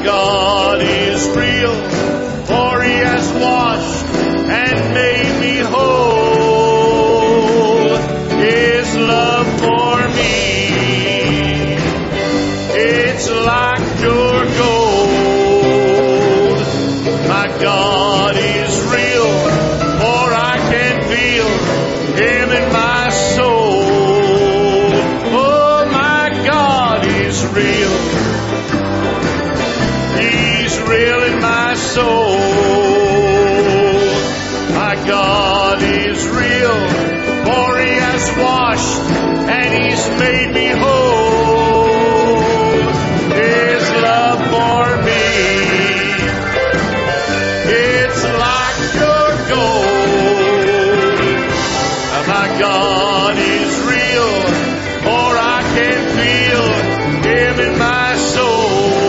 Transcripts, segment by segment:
God is real, for He has washed and made me whole. His love for me, it's like pure gold. My God is real, for I can feel Him in my soul. Oh, my God is real. He's real in my soul. My God is real, for He has washed and He's made me whole. His love for me, it's like pure gold. My God is real, for I can feel Him in my soul.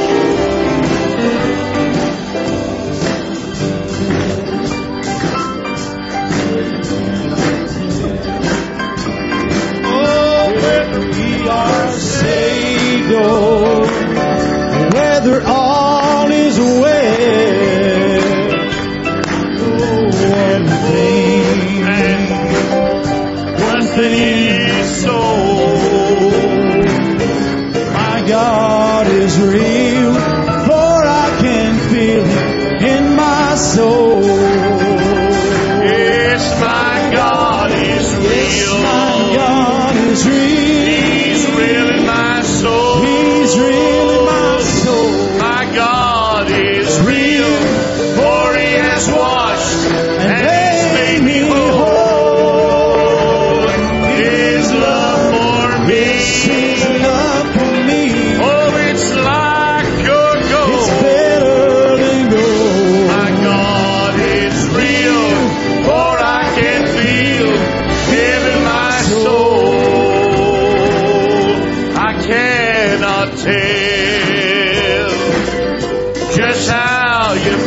Go, whether all is well. One thing is so, my God is real, for I can feel Him in my soul. Yes, my God is real. Yes, my God is real. He's real in my soul. He's real in my soul. My God is real, for He has washed and He's made me whole. His love for me, His love for me, oh, it's like pure gold. it's better than gold. My God is real, for I can feel Him in my soul. I cannot tell just how you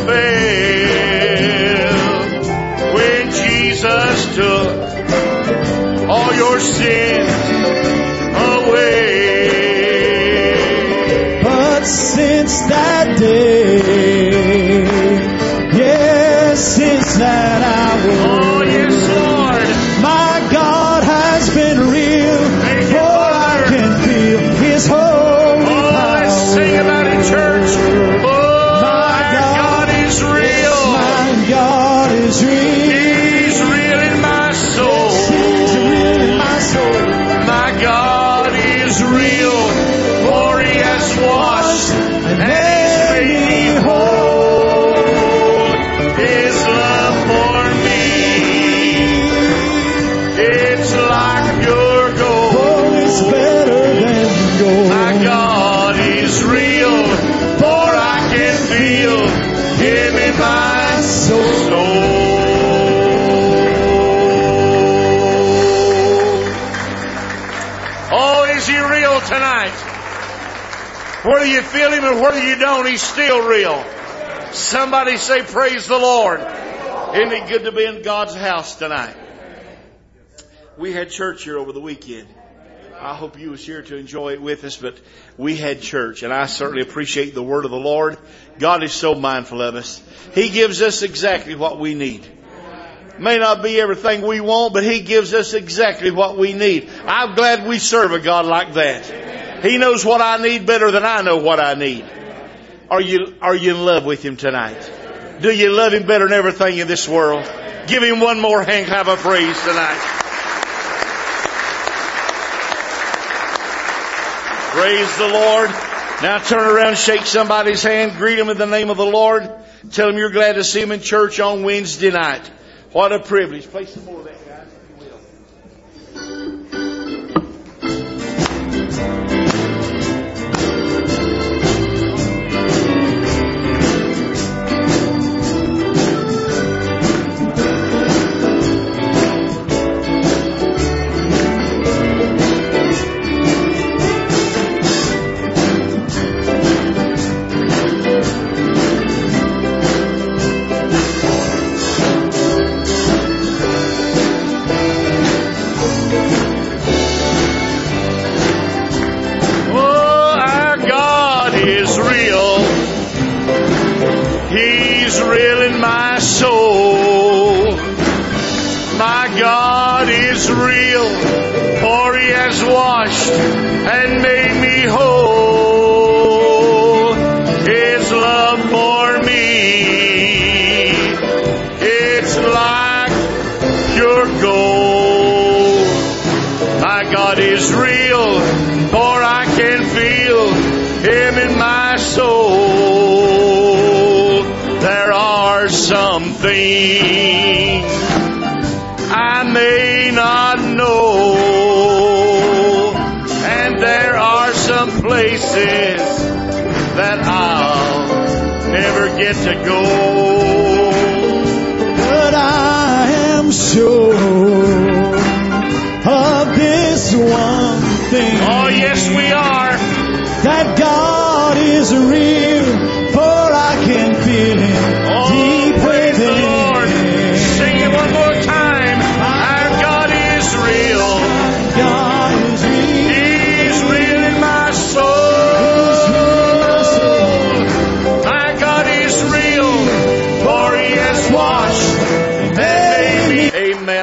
felt when Jesus took all your sins away. But since that day, yes, since that hour, Oh, yes, Lord. my God has been real, Thank you, for I Lord. can feel His holy Oh, let's sing power. about it, church. Oh, our God is real. My God is real. He's real in my soul. He's real in my soul. My God is real, for He has washed and He's made me whole. His love for me, it's like pure gold. Oh, it's better than gold. My God is real, for I can feel Him in my soul. Oh, is He real tonight? Whether you feel Him or whether you don't, He's still real. Somebody say, praise the Lord. Isn't it good to be in God's house tonight? We had church here over the weekend. I hope you was here to enjoy it with us, but we had church, and I certainly appreciate the word of the Lord. God is so mindful of us. He gives us exactly what we need. May not be everything we want, but He gives us exactly what we need. I'm glad we serve a God like that. He knows what I need better than I know what I need. Are you in love with Him tonight? Do you love Him better than everything in this world? Give Him one more hand clap of praise tonight. Praise the Lord. Now turn around, shake somebody's hand, greet them in the name of the Lord. Tell them you're glad to see them in church on Wednesday night. What a privilege. Play some more of that, guys, if you will. He's real in my soul. My God is real, for He has washed and made me whole. His love for me, it's like pure gold. My God is real, for I can feel Him in my soul. There are some things I may not know, and there are some places that I'll never get to go. But I am sure of this one thing. Oh, yes, we are. That God is real, for I can feel Him deep praise the within. Lord. Sing it one more time. Our God is real. God is real. He's real in my soul. My God is real, for He has washed and made me. Amen.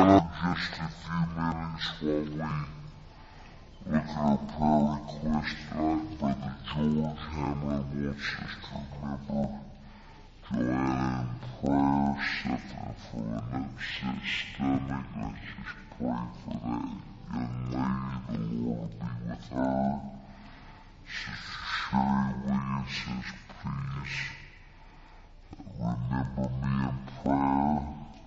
Just a few minutes while we look at our prayer request tonight. Brother George Hammer wants us to remember Joanna in prayer, suffering from an upset stomach. Let's just pray for that young lady. The Lord be with her. Sister Sherry Williams says, please remember me in prayer.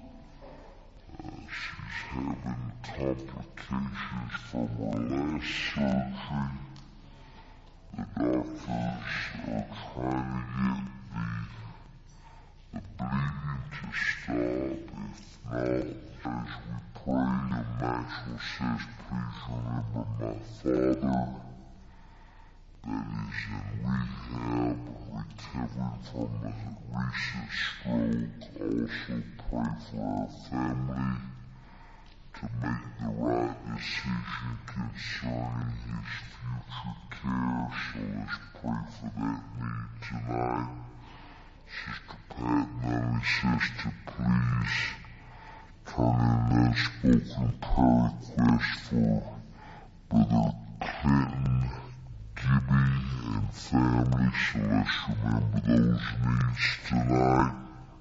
She's having complications from her last surgery. The doctors are trying to get the bleeding to stop. If not, as we pray, and Maxwell says, please remember my father that is in rehab, recovering from a recent stroke. Also pray for our family to make the right decision concerning his future care. So let's pray for that need tonight. Sister Pat Nunley says to please turn in unspoken prayer request for Brother Clinton, Gibby, and family. So let's remember those needs tonight.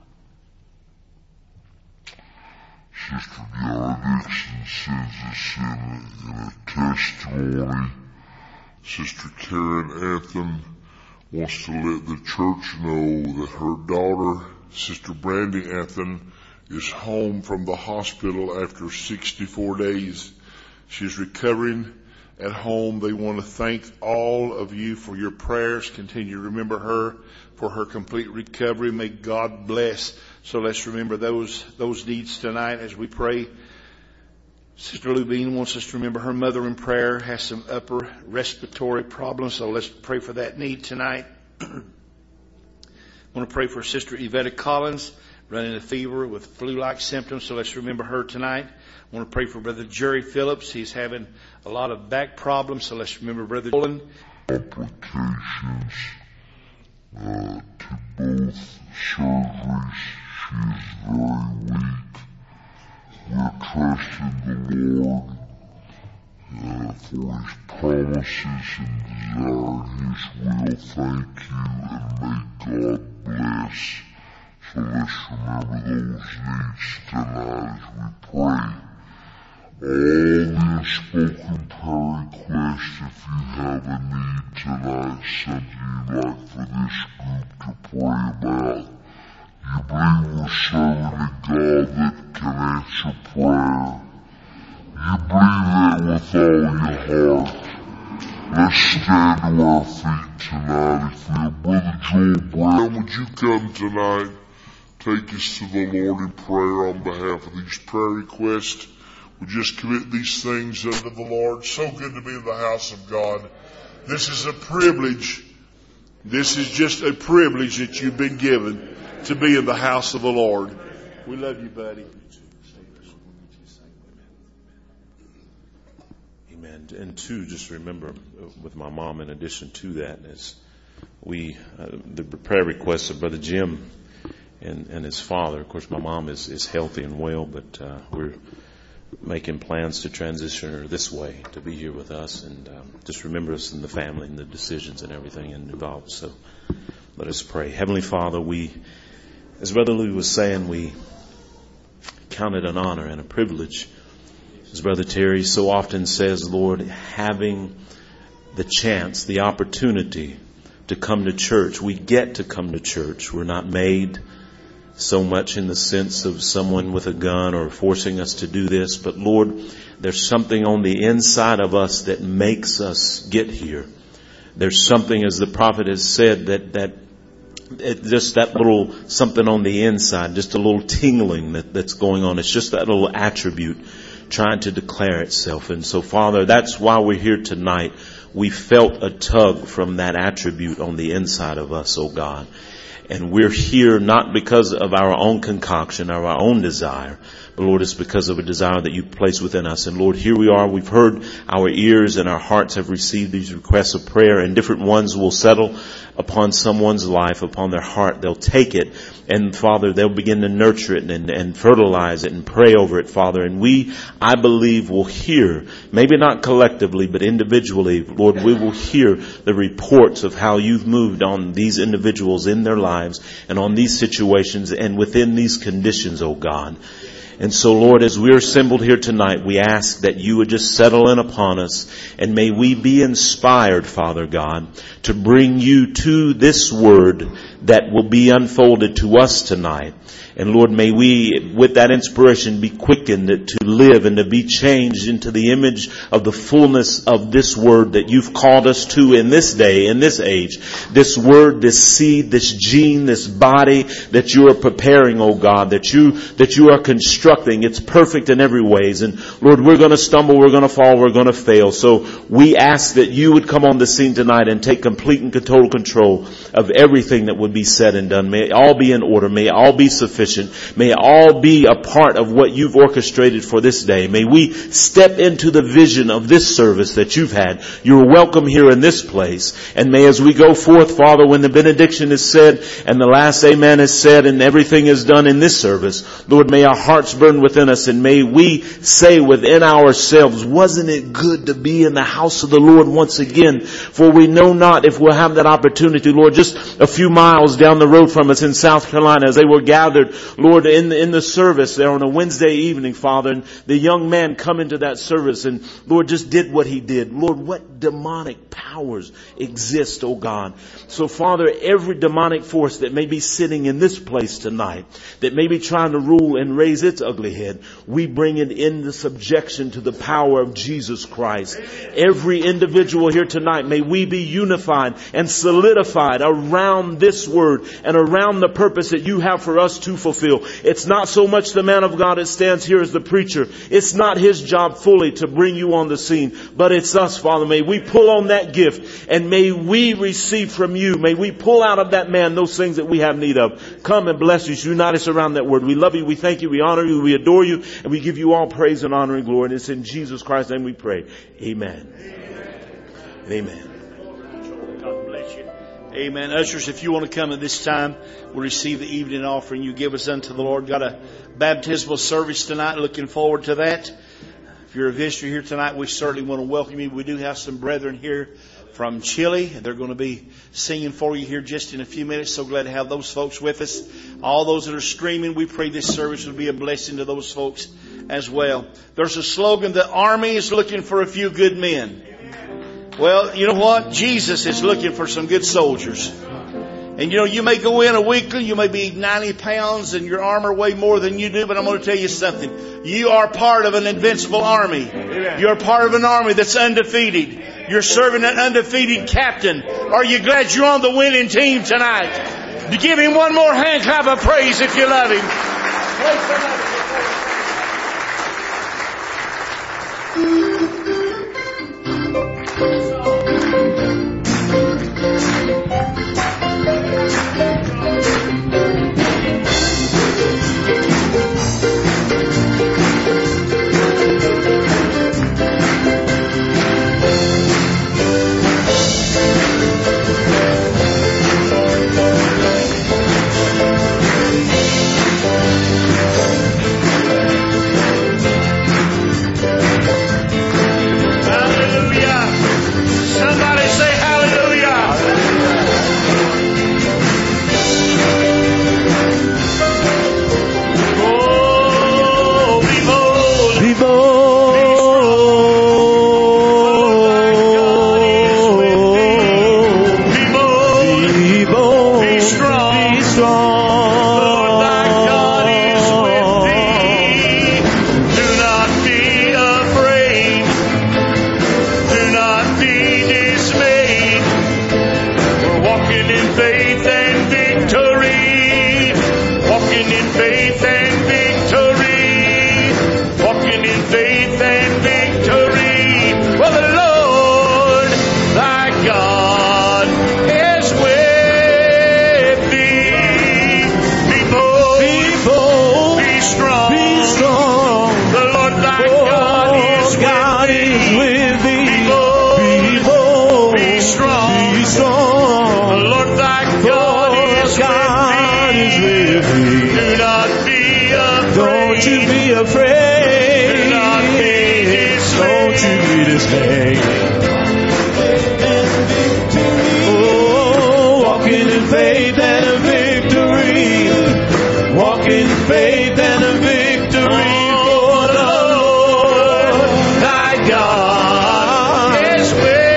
Sister Deanna Dixon sends us in a testimony. Sister Karen Anthem wants to let the church know that her daughter, Sister Brandy Anthem, is home from the hospital after 64 days. She's recovering at home. They want to thank all of you for your prayers. Continue to remember her for her complete recovery. May God bless. So let's remember those needs tonight as we pray. Sister Lubine wants us to remember her mother in prayer, has some upper respiratory problems, so let's pray for that need tonight. I want to pray for Sister Yvette Collins, running a fever with flu-like symptoms, so let's remember her tonight. I want to pray for Brother Jerry Phillips. He's having a lot of back problems, so let's remember Brother Nolan. Complications to both surgeries. She's very weak. We're trusting the Lord for His promises and desiring His will. Thank you, and may God bless. So let's remember those needs tonight as we pray. All the unspoken prayer requests, if you have a need tonight, something you'd like for this group to pray about, you believe we're serving a God that can answer prayer. You believe that with all your heart. Let's stand to our feet tonight. If you're Brother Joel Brown, would you come tonight? Take us to the Lord in prayer on behalf of these prayer requests. We just commit these things unto the Lord. So good to be in the house of God. This is a privilege. This is just a privilege that you've been given to be in the house of the Lord. We love you, buddy. Amen. And two, just remember with my mom, in addition to that, is the prayer requests of Brother Jim and his father. Of course, my mom is healthy and well, but we're making plans to transition her this way to be here with us, and just remember us in the family and the decisions and everything involved. So let us pray. Heavenly Father, we, as Brother Louis was saying, we count it an honor and a privilege. As Brother Terry so often says, Lord, having the chance, the opportunity to come to church. We get to come to church. We're not made so much in the sense of someone with a gun or forcing us to do this. But Lord, there's something on the inside of us that makes us get here. There's something, as the prophet has said, that just that little something on the inside, just a little tingling that's going on. It's just that little attribute trying to declare itself. And so, Father, that's why we're here tonight. We felt a tug from that attribute on the inside of us, oh God. And we're here not because of our own concoction or our own desire, but Lord, it's because of a desire that you place within us. And Lord, here we are. We've heard, our ears and our hearts have received these requests of prayer, and different ones will settle upon someone's life, upon their heart. They'll take it, and Father, they'll begin to nurture it and fertilize it and pray over it, Father. And we, I believe, will hear, maybe not collectively, but individually, Lord, we will hear the reports of how you've moved on these individuals in their lives and on these situations and within these conditions, oh God. And so, Lord, as we're assembled here tonight, we ask that you would just settle in upon us, and may we be inspired, Father God, to bring you to this word that will be unfolded to us tonight. And Lord, may we, with that inspiration, be quickened to live and to be changed into the image of the fullness of this word that you've called us to in this day, in this age. This word, this seed, this gene, this body that you are preparing, oh God, that you are constructing. It's perfect in every ways. And Lord, we're going to stumble, we're going to fall, we're going to fail. So we ask that you would come on the scene tonight and take complete and total control of everything that would be said and done. May it all be in order. May it all be sufficient. May it all be a part of what you've orchestrated for this day. May we step into the vision of this service that you've had. You're welcome here in this place. And may, as we go forth, Father, when the benediction is said and the last amen is said and everything is done in this service, Lord, may our hearts burn within us, and may we say within ourselves, wasn't it good to be in the house of the Lord once again? For we know not if we'll have that opportunity, Lord. Just a few miles down the road from us in South Carolina, as they were gathered, Lord, in the service there on a Wednesday evening, Father, and the young man come into that service and, Lord, just did what he did. Lord, what demonic powers exist, oh God. So, Father, every demonic force that may be sitting in this place tonight, that may be trying to rule and raise its ugly head, we bring it into subjection to the power of Jesus Christ. Every individual here tonight, may we be unified and solidified around this word and around the purpose that you have for us to fulfill. It's not so much the man of God that stands here as the preacher. It's not his job fully to bring you on the scene, but it's us, Father. May we pull on that gift, and may we receive from you. May we pull out of that man those things that we have need of. Come and bless us. Unite us around that word. We love you. We thank you. We honor you. We adore you. And we give you all praise and honor and glory. And it's in Jesus Christ's name we pray. Amen. Amen. Amen. God bless you. Amen. Ushers, if you want to come at this time, we'll receive the evening offering you give us unto the Lord. Got a baptismal service tonight. Looking forward to that. If you're a visitor here tonight, we certainly want to welcome you. We do have some brethren here from Chile. They're going to be singing for you here just in a few minutes. So glad to have those folks with us. All those that are streaming, we pray this service will be a blessing to those folks as well. There's a slogan, the Army is looking for a few good men. Well, you know what? Jesus is looking for some good soldiers. And you know, you may go in a weekly, you may be 90 pounds and your armor weigh more than you do, but I'm going to tell you something. You are part of an invincible army. You're part of an army that's undefeated. You're serving an undefeated captain. Are you glad you're on the winning team tonight? Give him one more hand clap of praise if you love him. God is with thee. Do not be afraid. Don't you be afraid. Do not be dismayed. Don't you be dismayed. Oh, walking in faith and a victory. Walking in faith and a victory for the Lord thy God is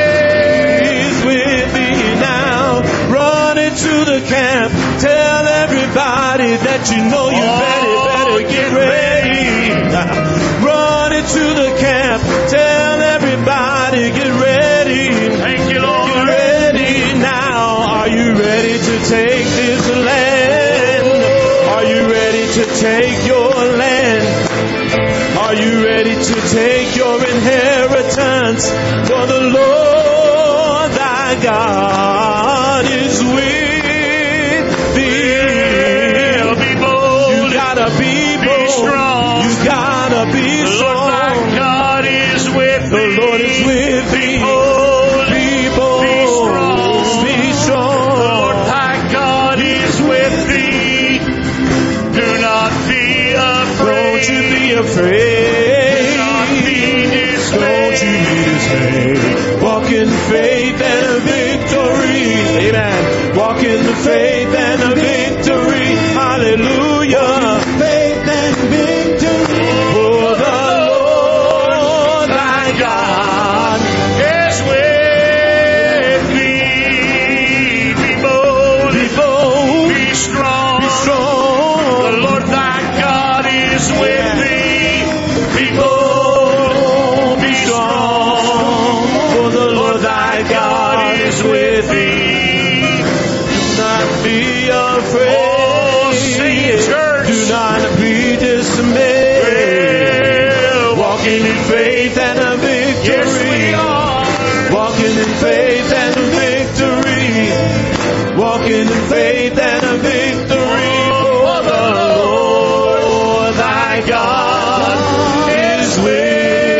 with thee now. Run into the camp. Tell everybody that you know you better get ready. Run into the camp. Tell everybody get ready. Thank you, Lord. Get ready now. Are you ready to take this land? Are you ready to take your land? Are you ready to take your inheritance? For the Lord thy God is with thee. Be bold. You gotta be bold. strong. You gotta be The Lord strong. thy God is with The thee. Lord is with thee. Be bold. Be bold. Be strong. Be The strong. Lord thy God is with thee. Do not be afraid. Don't you be afraid. Do not be dismayed. Don't you be dismayed. Walk in faith and a victory. Amen. Walk in the faith and a victory. Hallelujah. Faith and victory. For the Lord thy God is with thee. Be bold. Be bold. Be strong. Be strong. The Lord thy God is with thee. Be bold. Be strong. For the Lord thy God is with thee. Do not be afraid. Oh, sing it, church. Do not be dismayed. Well, Walking in faith and a victory. yes, we are. Walking in faith and a victory. Walking in faith and a victory. For the Lord thy God is with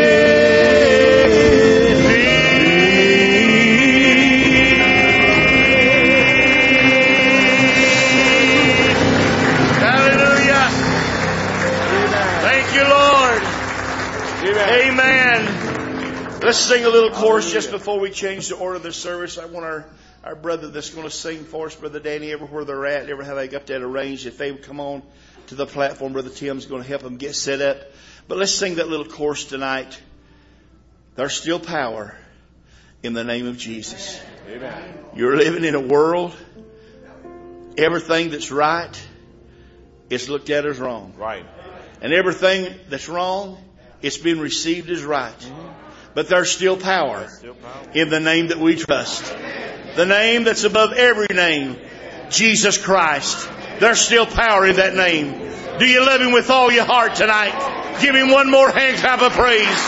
Hallelujah. Thank you, Lord. Amen. Let's sing a little chorus just before we change the order of the service. I want our brother that's going to sing for us, Brother Danny, everywhere they're at, everywhere they got that arranged. If they would come on to the platform, Brother Tim's going to help them get set up. But let's sing that little chorus tonight. There's still power in the name of Jesus. Amen. You're living in a world, everything that's right is looked at as wrong. Right. And everything that's wrong, it's been received as right. But there's still power in the name that we trust. The name that's above every name, Jesus Christ. There's still power in that name. Do you love Him with all your heart tonight? Give Him one more hand clap of praise.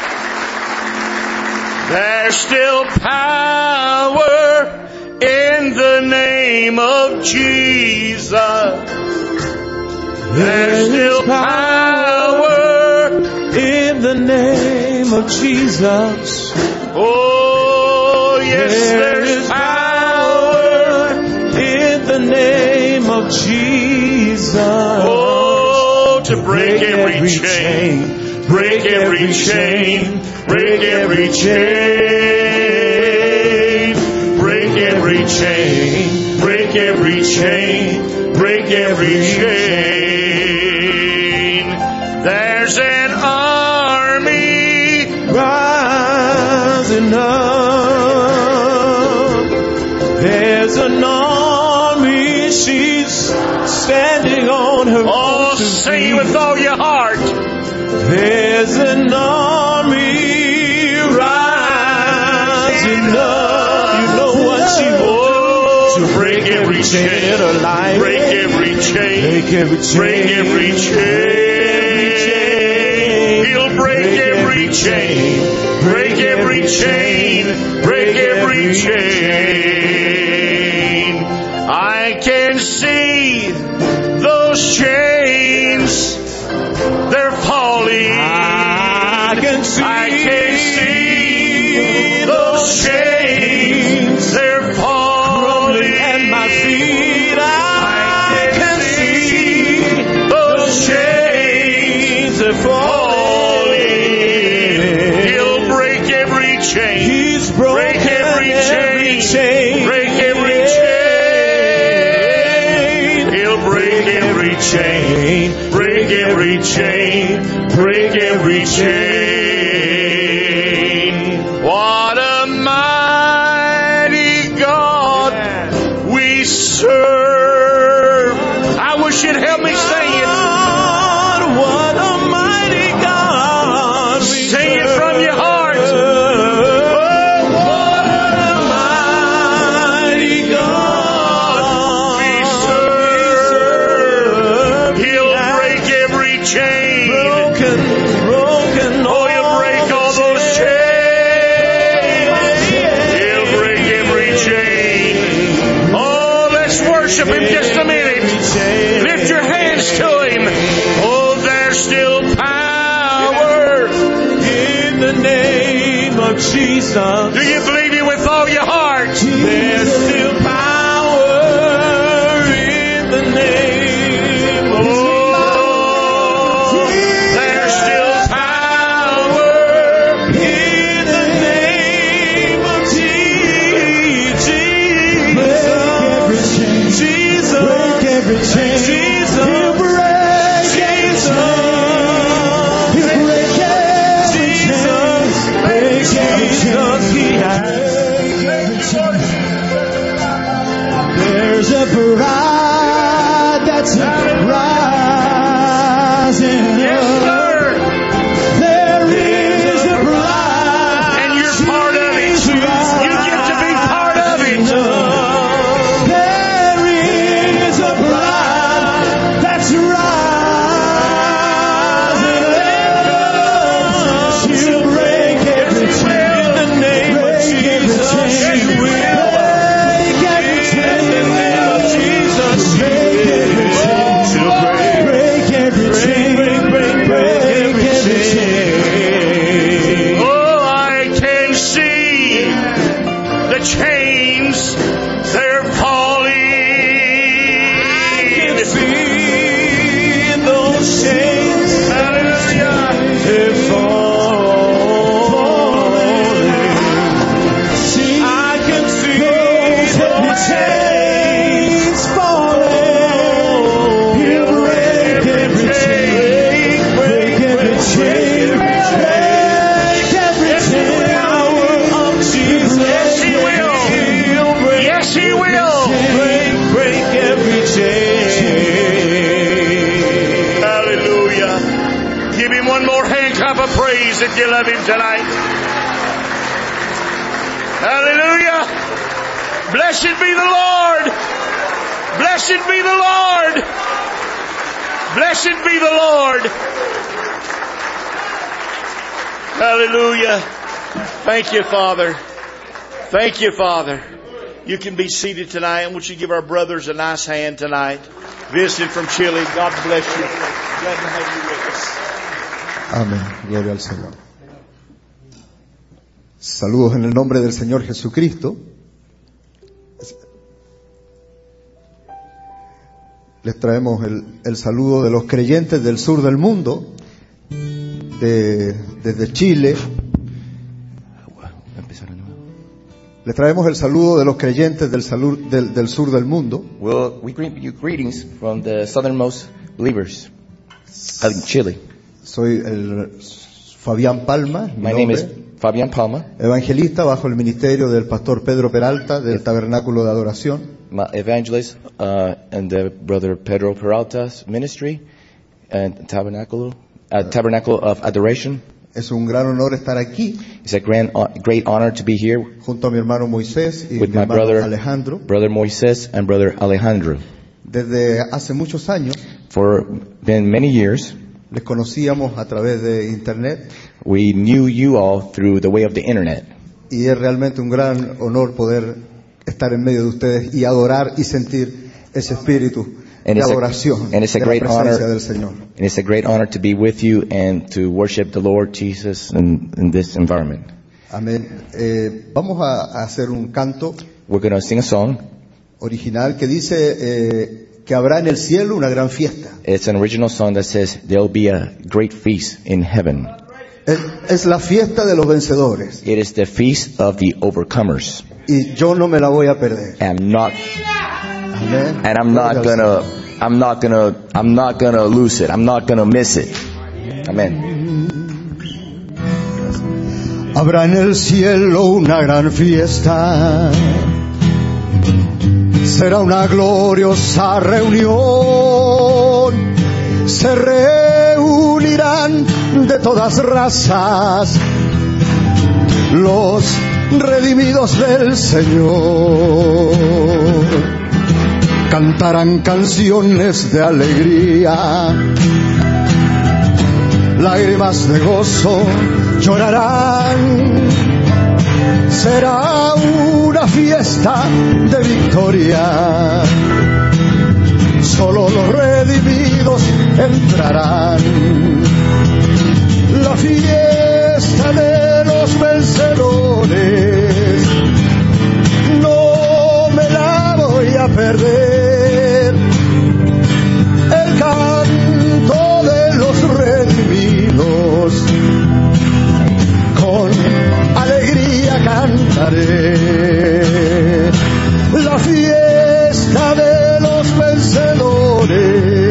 There's still power in the name of Jesus. There's still power in the name of Jesus. Oh, yes, there's power in the name of Jesus. Oh, to break every chain, break every chain, break every chain, break every chain, break every chain, break every chain. There's an army rising up. There's an army, she's standing on her Oh, own two sing feet. with all your heart. There's an army rising up. You know what she wants to break every chain in her life. Break every chain. Break every chain. Break every chain. He'll break every chain. Break every chain. Break every chain. I can see those chains. They're falling. I can see those chains. They're falling. at my feet. I every chain, break every chain. What a mighty God we serve. I wish you'd help me sing it. What a mighty God we Sing it from your heart. Jesus. Do you believe it with all your heart? There's still power in the name of Jesus. There's still power in the name of Jesus. Break every chain. Jesus. He'll break every chain. He'll break every chain. Break every chain. There's a bride that's rising Yes, up. sir. There is a bride, And you're part of it. You get to be part of it. there is a bride that's rising up. She'll break every chain in the name of Jesus. She will. Break every chain in the name of Jesus. Break every chain. Break every chain. Break every chain. Oh, I can see the chains, they're falling. I can feel those chains. Hallelujah. They're falling. I can feel the chains falling. He'll break every chain. Break every chain. Break every chain. Power of Jesus. Yes, He will. He'll break Yes, He will. break every chain. Hallelujah. Give Him one more hand clap of praise if you love Him tonight. Hallelujah. Blessed be the Lord. Blessed be the Lord. Blessed be the Lord. Hallelujah. Thank you, Father. Thank you, Father. You can be seated tonight. I want you to give our brothers a nice hand tonight. Visiting from Chile. God bless you. Glad to have you with us. Amén. Gloria al Señor. Saludos en el nombre del Señor Jesucristo. Les traemos el saludo de los creyentes del sur del mundo, desde Chile. Les traemos el saludo de los creyentes del sur del mundo. Well, we bring you greetings from the southernmost believers of Chile. Soy el Fabián Palma, My name is Fabian Palma, evangelista bajo el ministerio del pastor Pedro Peralta del Tabernáculo de Adoración. my evangelist, and the brother Pedro Peralta's ministry and Tabernacle of Adoration. Es un gran honor estar aquí It's a great honor to be here junto a mi hermano Moisés y with mi my hermano brother Alejandro. Brother Moises and brother Alejandro. Desde hace muchos años For been many years, les conocíamos a través de internet we knew you all through the way of the internet. y es realmente un gran honor poder estar en medio de ustedes y adorar y sentir ese espíritu de adoración, de la presencia del Señor. And it's a great honor to be with you and to worship the Lord Jesus in this environment. Amén. Vamos a hacer un canto We're going to sing a song. original que dice que habrá en el cielo una gran fiesta. It's an original song that says there'll be a great feast in heaven. Es la fiesta de los vencedores It is the feast of the overcomers. y yo no me la voy a perder. And I'm not Amén. going to I'm not gonna lose it. I'm not gonna miss it. Amén. Habrá en el cielo una gran fiesta. Será una gloriosa reunión. Se reunirán de todas razas los redimidos del Señor. Cantarán canciones de alegría, lágrimas de gozo llorarán. Será una fiesta de victoria. Solo los redimidos entrarán. La fiesta de los vencedores no me la voy a perder. El canto de los redimidos con alegría cantaré. La fiesta de los vencedores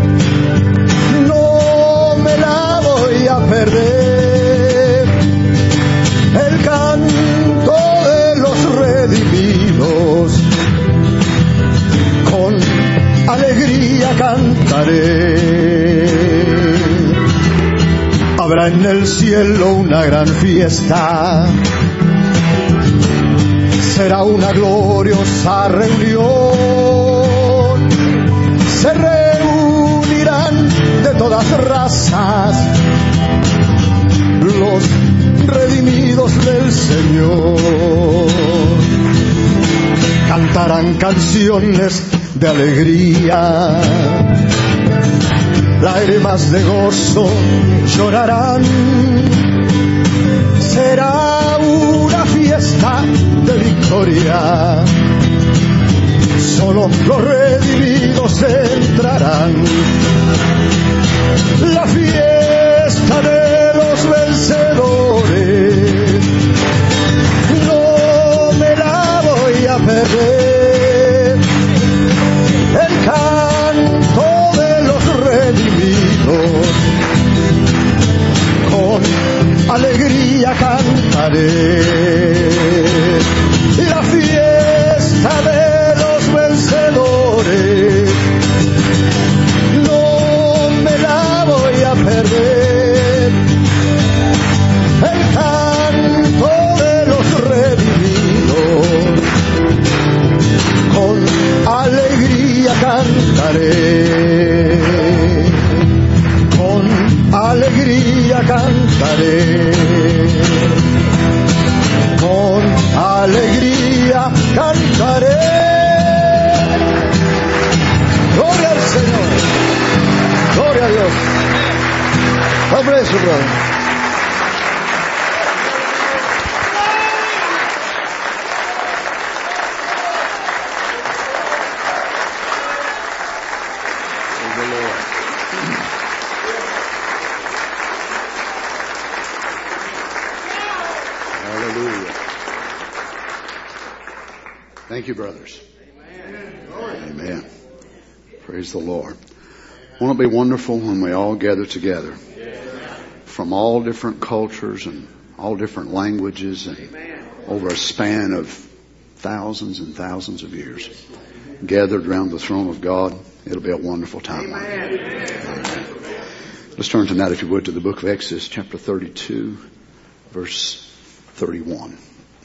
no me la voy a perder. El canto de los redimidos con alegría cantaré. Habrá en el cielo una gran fiesta. Será una gloriosa reunión. Se reunirán de todas razas los redimidos del Señor. Cantarán canciones de alegría, lágrimas de gozo llorarán. Será una fiesta de victoria. Solo los redimidos entrarán. La fiesta de los vencedores no me la voy a perder. El canto de los redimidos con alegría cantaré. La fiesta de los vencedores no me la voy a perder. El canto de los redimidos con alegría cantaré. Con alegría cantaré. Con alegría cantaré. Gloria al Señor. Gloria a Dios. God bless you, brother. Thank you, brothers. Amen. Praise the Lord. Won't it be wonderful when we all gather together from all different cultures and all different languages and over a span of thousands and thousands of years gathered around the throne of God? It'll be a wonderful time. Amen. Let's turn tonight, if you would, to the book of Exodus, chapter 32, verse 31.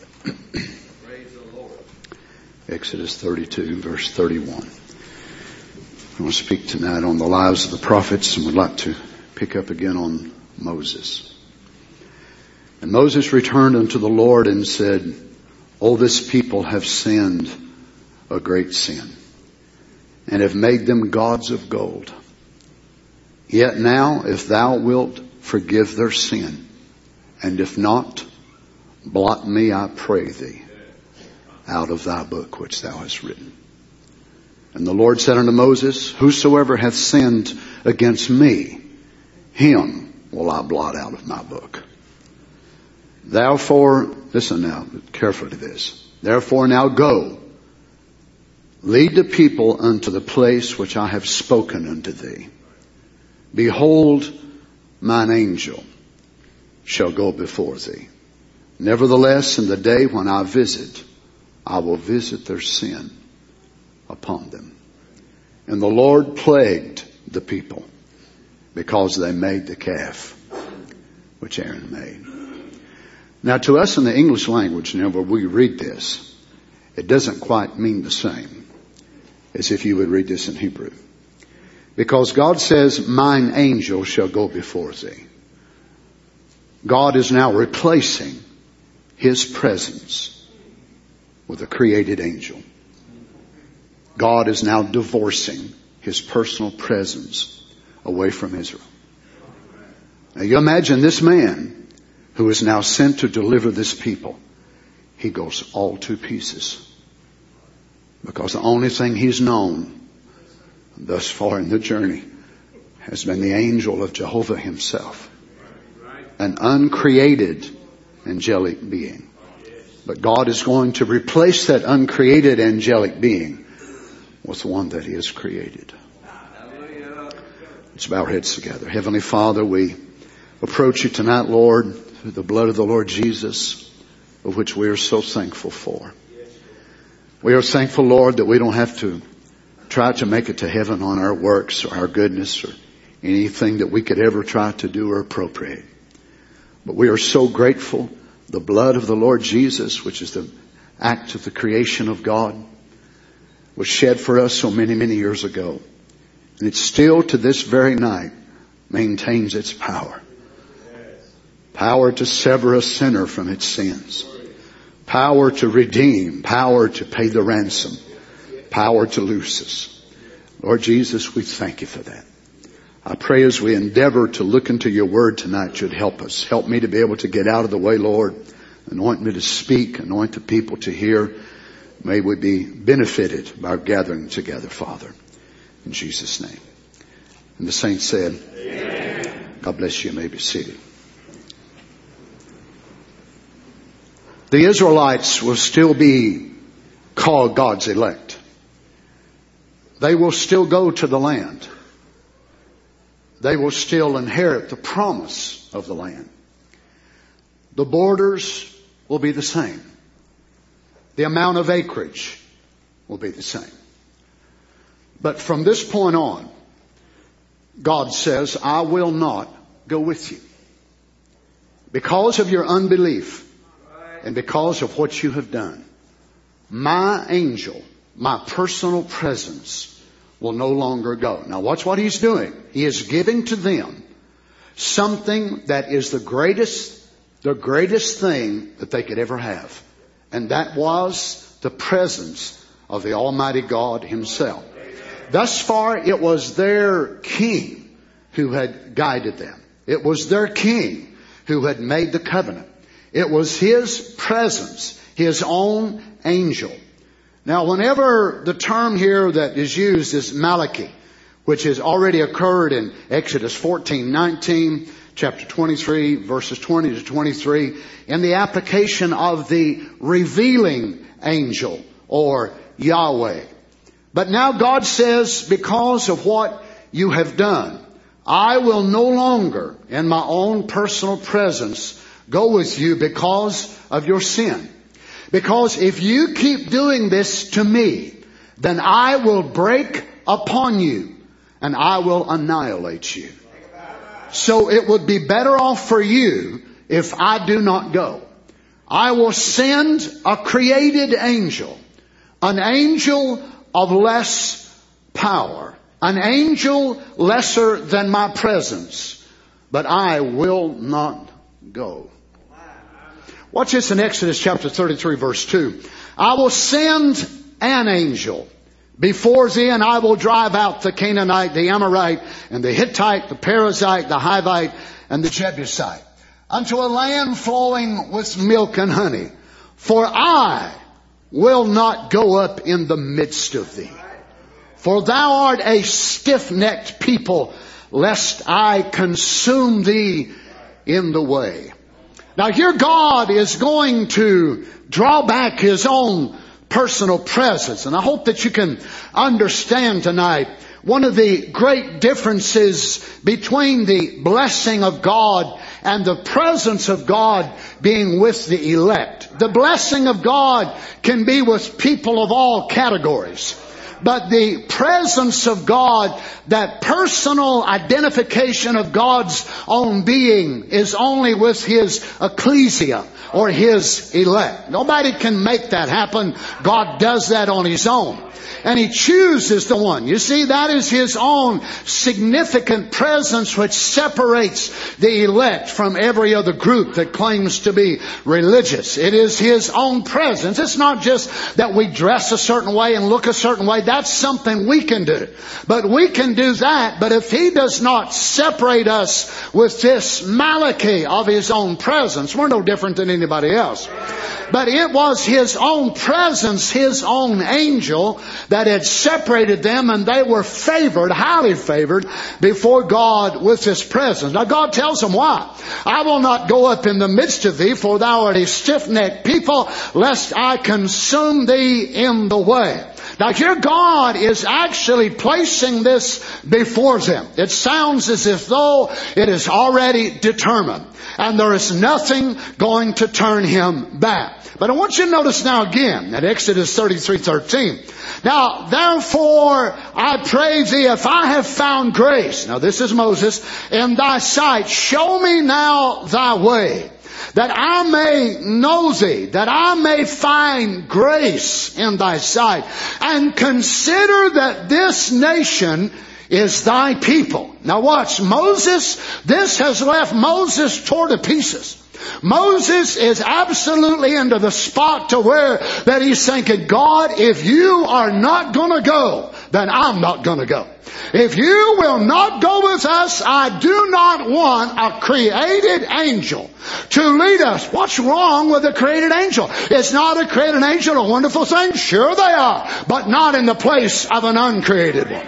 Exodus 32, verse 31. I want to speak tonight on the lives of the prophets, and would like to pick up again on Moses. And Moses returned unto the Lord and said, O this people have sinned a great sin, and have made them gods of gold. Yet now, if thou wilt forgive their sin, and if not, blot me, I pray thee, out of thy book which thou hast written. And the Lord said unto Moses, Whosoever hath sinned against me, him will I blot out of my book. Therefore, listen now carefully to this. Therefore now go, Lead the people unto the place which I have spoken unto thee. Behold, mine angel shall go before thee. Nevertheless, in the day when I visit, I will visit their sin upon them. And the Lord plagued the people because they made the calf which Aaron made. Now to us in the English language, whenever we read this, it doesn't quite mean the same as if you would read this in Hebrew. Because God says, mine angel shall go before thee. God is now replacing His presence with a created angel. God is now divorcing His personal presence away from Israel. Now you imagine this man who is now sent to deliver this people. He goes all to pieces. Because the only thing he's known thus far in the journey has been the angel of Jehovah himself. An uncreated angelic being. But God is going to replace that uncreated angelic being with one that He has created. Let's bow our heads together. Heavenly Father, we approach You tonight, Lord, through the blood of the Lord Jesus, of which we are so thankful for. We are thankful, Lord, that we don't have to try to make it to heaven on our works or our goodness or anything that we could ever try to do or appropriate. But we are so grateful. The blood of the Lord Jesus, which is the act of the creation of God, was shed for us so many, many years ago. And it still to this very night maintains its power. Power to sever a sinner from its sins. Power to redeem. Power to pay the ransom. Power to loose us. Lord Jesus, we thank You for that. I pray as we endeavor to look into Your Word tonight, You'd help us. Help me to be able to get out of the way, Lord. Anoint me to speak. Anoint the people to hear. May we be benefited by our gathering together, Father. In Jesus' name. And the saints said, Amen. God bless you. You may be seated. The Israelites will still be called God's elect. They will still go to the land. They will still inherit the promise of the land. The borders will be the same. The amount of acreage will be the same. But from this point on, God says, I will not go with you. Because of your unbelief and because of what you have done, my angel, my personal presence will no longer go. Now watch what He's doing. He is giving to them something that is the greatest thing that they could ever have. And that was the presence of the Almighty God Himself. Thus far, it was their king who had guided them. It was their king who had made the covenant. It was His presence, His own angel. Now, whenever the term here that is used is Malachi, which has already occurred in Exodus 14:19, chapter 23, verses 20 to 23, in the application of the revealing angel or Yahweh. But now God says, because of what you have done, I will no longer, in my own personal presence, go with you because of your sin. Because if you keep doing this to me, then I will break upon you and I will annihilate you. So it would be better off for you if I do not go. I will send a created angel, an angel of less power, an angel lesser than my presence, but I will not go. Watch this in Exodus chapter 33 verse 2. I will send an angel before thee, and I will drive out the Canaanite, the Amorite, and the Hittite, the Perizzite, the Hivite, and the Jebusite, unto a land flowing with milk and honey. For I will not go up in the midst of thee. For thou art a stiff-necked people, lest I consume thee in the way. Now here God is going to draw back His own personal presence. And I hope that you can understand tonight one of the great differences between the blessing of God and the presence of God being with the elect. The blessing of God can be with people of all categories. But the presence of God, that personal identification of God's own being, is only with His ecclesia or His elect. Nobody can make that happen. God does that on His own. And He chooses the one. You see, that is His own significant presence which separates the elect from every other group that claims to be religious. It is His own presence. It's not just that we dress a certain way and look a certain way. That's something we can do. But we can do that. But if He does not separate us with this malachy of His own presence, we're no different than anybody else. But it was His own presence, His own angel, that had separated them, and they were favored, highly favored, before God with His presence. Now God tells them why. I will not go up in the midst of thee, for thou art a stiff-necked people, lest I consume thee in the way. Now here God is actually placing this before them. It sounds as if though it is already determined, and there is nothing going to turn Him back. But I want you to notice now again at Exodus 33:13. Now, therefore, I pray thee, if I have found grace, now this is Moses, in thy sight, show me now thy way, that I may know thee, that I may find grace in thy sight, and consider that this nation is thy people. Now watch, Moses, this has left Moses torn to pieces. Moses is absolutely into the spot to where that he's thinking, God, if you are not going to go, then I'm not going to go. If you will not go with us, I do not want a created angel to lead us. What's wrong with a created angel? Is not a created angel a wonderful thing? Sure they are, but not in the place of an uncreated one.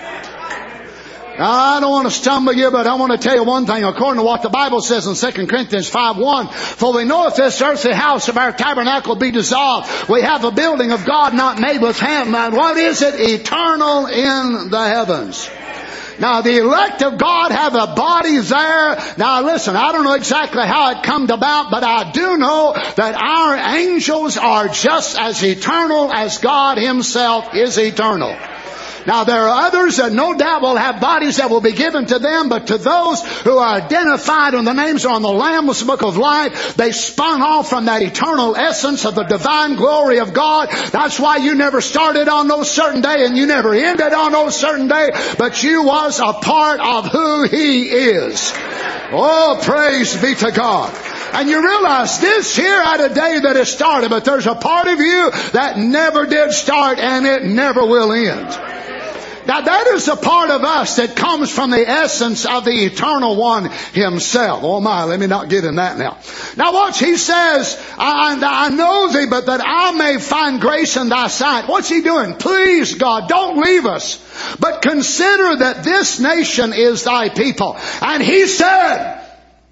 I don't want to stumble you, but I want to tell you one thing. According to what the Bible says in 2 Corinthians 5:1, for we know if this earthly house of our tabernacle be dissolved, we have a building of God not made with hand. And what is it? Eternal in the heavens. Now the elect of God have a body there. Now listen, I don't know exactly how it come about, but I do know that our angels are just as eternal as God Himself is eternal. Now there are others that no doubt will have bodies that will be given to them, but to those who are identified and the names are on the Lamb's Book of Life, they spun off from that eternal essence of the divine glory of God. That's why you never started on no certain day and you never ended on no certain day, but you was a part of who He is. Oh, praise be to God. And you realize this here at a day that it started, but there's a part of you that never did start and it never will end. Now that is a part of us that comes from the essence of the Eternal One Himself. Oh my, let me not get in that now. Now watch, He says, I know thee, but that I may find grace in thy sight. What's He doing? Please God, don't leave us, but consider that this nation is thy people. And He said,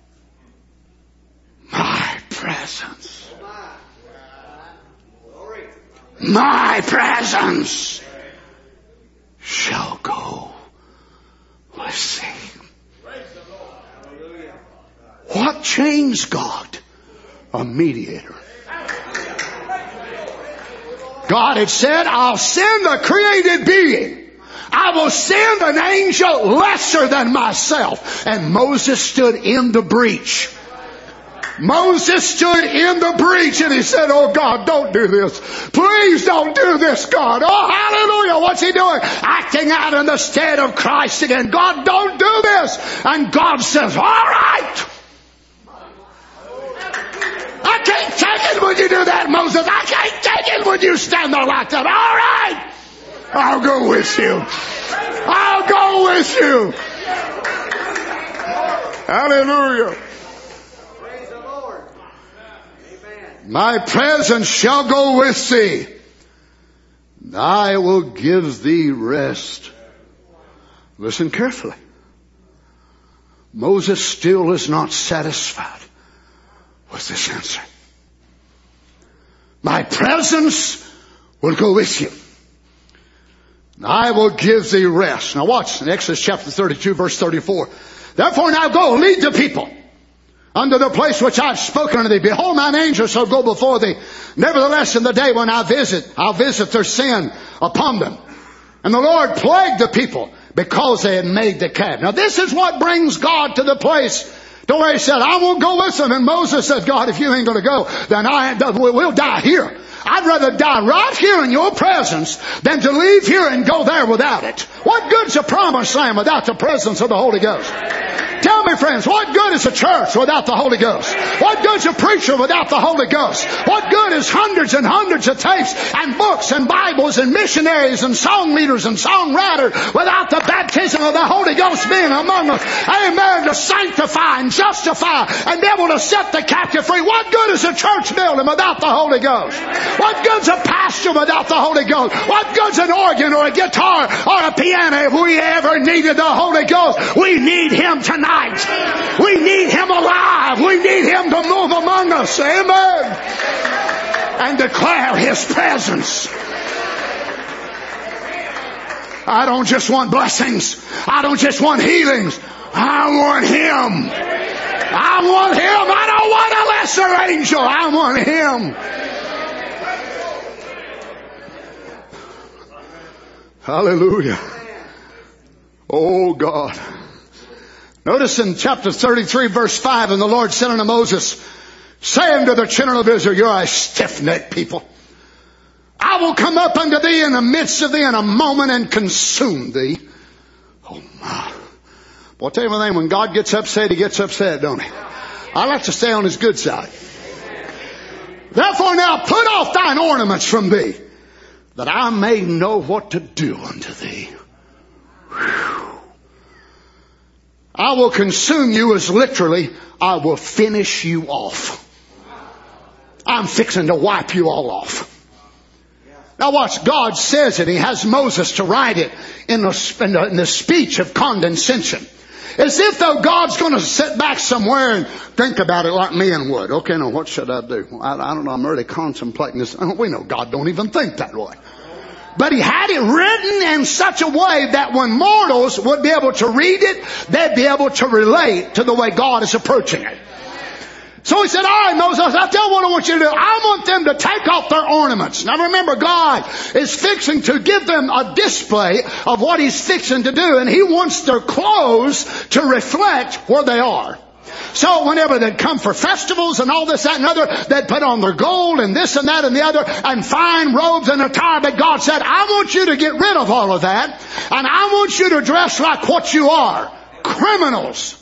my presence. My presence shall go with thee. What changed God? A mediator. God had said, I'll send a created being. I will send an angel lesser than myself. And Moses stood in the breach. Moses stood in the breach and he said, oh God, don't do this. Please don't do this, God. Oh, hallelujah. What's he doing? Acting out in the stead of Christ again. God, don't do this. And God says, all right. I can't take it when you do that, Moses. I can't take it when you stand there like that. All right. I'll go with you. I'll go with you. Hallelujah. My presence shall go with thee. I will give thee rest. Listen carefully. Moses still is not satisfied with this answer. My presence will go with you. I will give thee rest. Now watch in Exodus chapter 32 verse 34. Therefore now go, lead the people unto the place which I have spoken unto thee. Behold, mine angel shall go before thee. Nevertheless, in the day when I'll visit their sin upon them. And the Lord plagued the people because they had made the calf. Now this is what brings God to the place to where he said, I won't go with them. And Moses said, God, if you ain't going to go, then we'll die here. I'd rather die right here in your presence than to leave here and go there without it. What good's a promised land without the presence of the Holy Ghost? Tell me, friends, what good is a church without the Holy Ghost? What good's a preacher without the Holy Ghost? What good is hundreds and hundreds of tapes and books and Bibles and missionaries and song leaders and songwriters without the baptism of the Holy Ghost being among us? Amen. To sanctify and justify and be able to set the captive free. What good is a church building without the Holy Ghost? What good's a pastor without the Holy Ghost? What good's an organ or a guitar or a piano if we ever needed the Holy Ghost? We need Him tonight. We need Him alive. We need Him to move among us. Amen. And declare His presence. I don't just want blessings. I don't just want healings. I want Him. I want Him. I don't want a lesser angel. I want Him. Hallelujah. Oh God. Notice in chapter 33 verse 5, and the Lord said unto Moses, say unto the children of Israel, you're a stiff-necked people. I will come up unto thee in the midst of thee in a moment and consume thee. Oh my. Well, I'll tell you one thing, when God gets upset, He gets upset, don't He? I like to stay on His good side. Therefore now put off thine ornaments from thee, that I may know what to do unto thee. Whew. I will consume you as literally, I will finish you off. I'm fixing to wipe you all off. Now watch, God says it. He has Moses to write it in the speech of condescension. As if though God's going to sit back somewhere and think about it like men would. Okay, now what should I do? I don't know, I'm really contemplating this. We know God don't even think that way. But He had it written in such a way that when mortals would be able to read it, they'd be able to relate to the way God is approaching it. So He said, all right, Moses, I'll tell you what I want you to do. I want them to take off their ornaments. Now remember, God is fixing to give them a display of what He's fixing to do. And He wants their clothes to reflect where they are. So whenever they'd come for festivals and all this, that, and other, they'd put on their gold and this and that and the other and fine robes and attire. But God said, I want you to get rid of all of that. And I want you to dress like what you are. Criminals.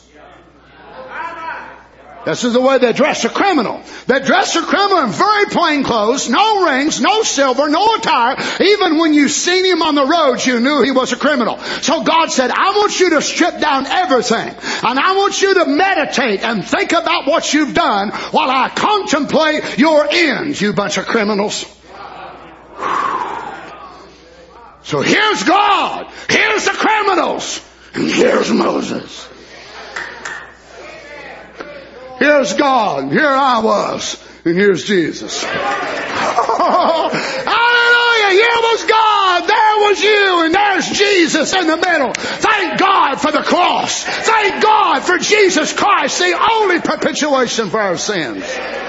This is the way they dress a criminal. They dress a criminal in very plain clothes, no rings, no silver, no attire. Even when you seen him on the road, you knew he was a criminal. So God said, I want you to strip down everything. And I want you to meditate and think about what you've done while I contemplate your ends, you bunch of criminals. So here's God. Here's the criminals. And here's Moses. Here's God. Here I was. And here's Jesus. Oh, hallelujah. Here was God. There was you. And there's Jesus in the middle. Thank God for the cross. Thank God for Jesus Christ, the only propitiation for our sins.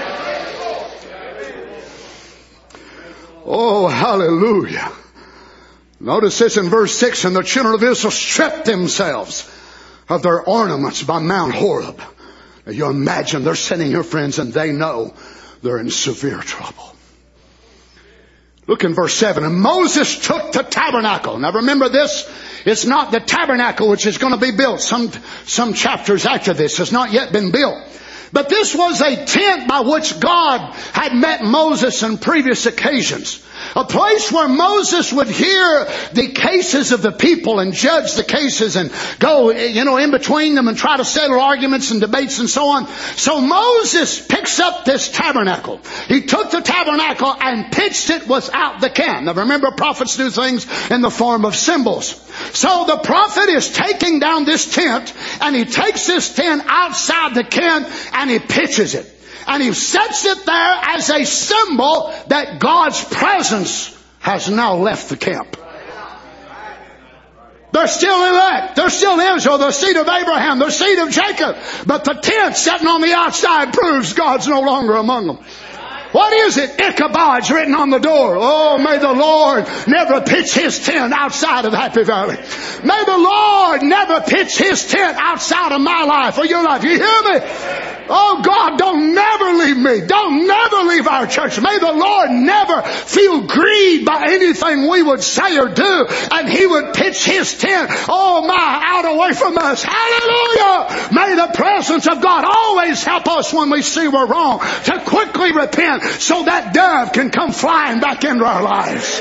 Oh, hallelujah. Notice this in verse 6. And the children of Israel stripped themselves of their ornaments by Mount Horeb. Now you imagine they're sitting here, friends, and they know they're in severe trouble. Look in verse 7. And Moses took the tabernacle. Now remember this. It's not the tabernacle which is going to be built. Some chapters after this has not yet been built. But this was a tent by which God had met Moses on previous occasions. A place where Moses would hear the cases of the people and judge the cases and go, in between them and try to settle arguments and debates and so on. So Moses picks up this tabernacle. He took the tabernacle and pitched it without the camp. Now remember, prophets do things in the form of symbols. So the prophet is taking down this tent, and he takes this tent outside the camp and he pitches it. And he sets it there as a symbol that God's presence has now left the camp. They're still elect. They're still Israel, the seed of Abraham, the seed of Jacob. But the tent sitting on the outside proves God's no longer among them. What is it? Ichabod's written on the door. Oh, may the Lord never pitch His tent outside of Happy Valley. May the Lord never pitch His tent outside of my life or your life. You hear me? Oh God, don't never leave me. Don't never leave our church. May the Lord never feel grieved by anything we would say or do, and He would pitch His tent, oh my, out away from us. Hallelujah! May the presence of God always help us when we see we're wrong to quickly repent, so that dove can come flying back into our lives.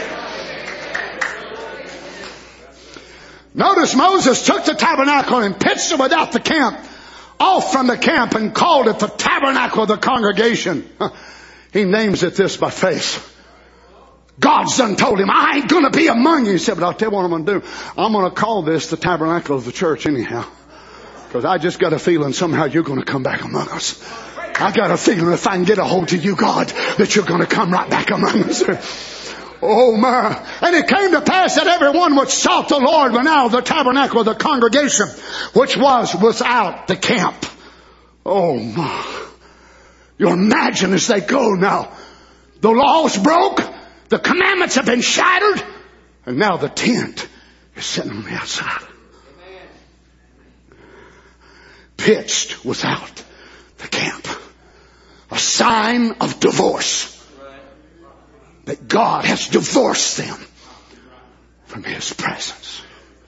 Notice Moses took the tabernacle and pitched it without the camp, off from the camp, and called it the tabernacle of the congregation. He names it this by faith. God's done told him, I ain't going to be among you. He said, but I'll tell you what I'm going to do. I'm going to call this the tabernacle of the church anyhow. Because I just got a feeling somehow you're going to come back among us. I got a feeling if I can get a hold of you, God, that you're going to come right back among us. Oh my. And it came to pass that everyone which sought the Lord went out of the tabernacle of the congregation, which was without the camp. Oh my. You imagine as they go now. The law's broke. The commandments have been shattered. And now the tent is sitting on the outside. Pitched without the camp. A sign of divorce. That God has divorced them from His presence.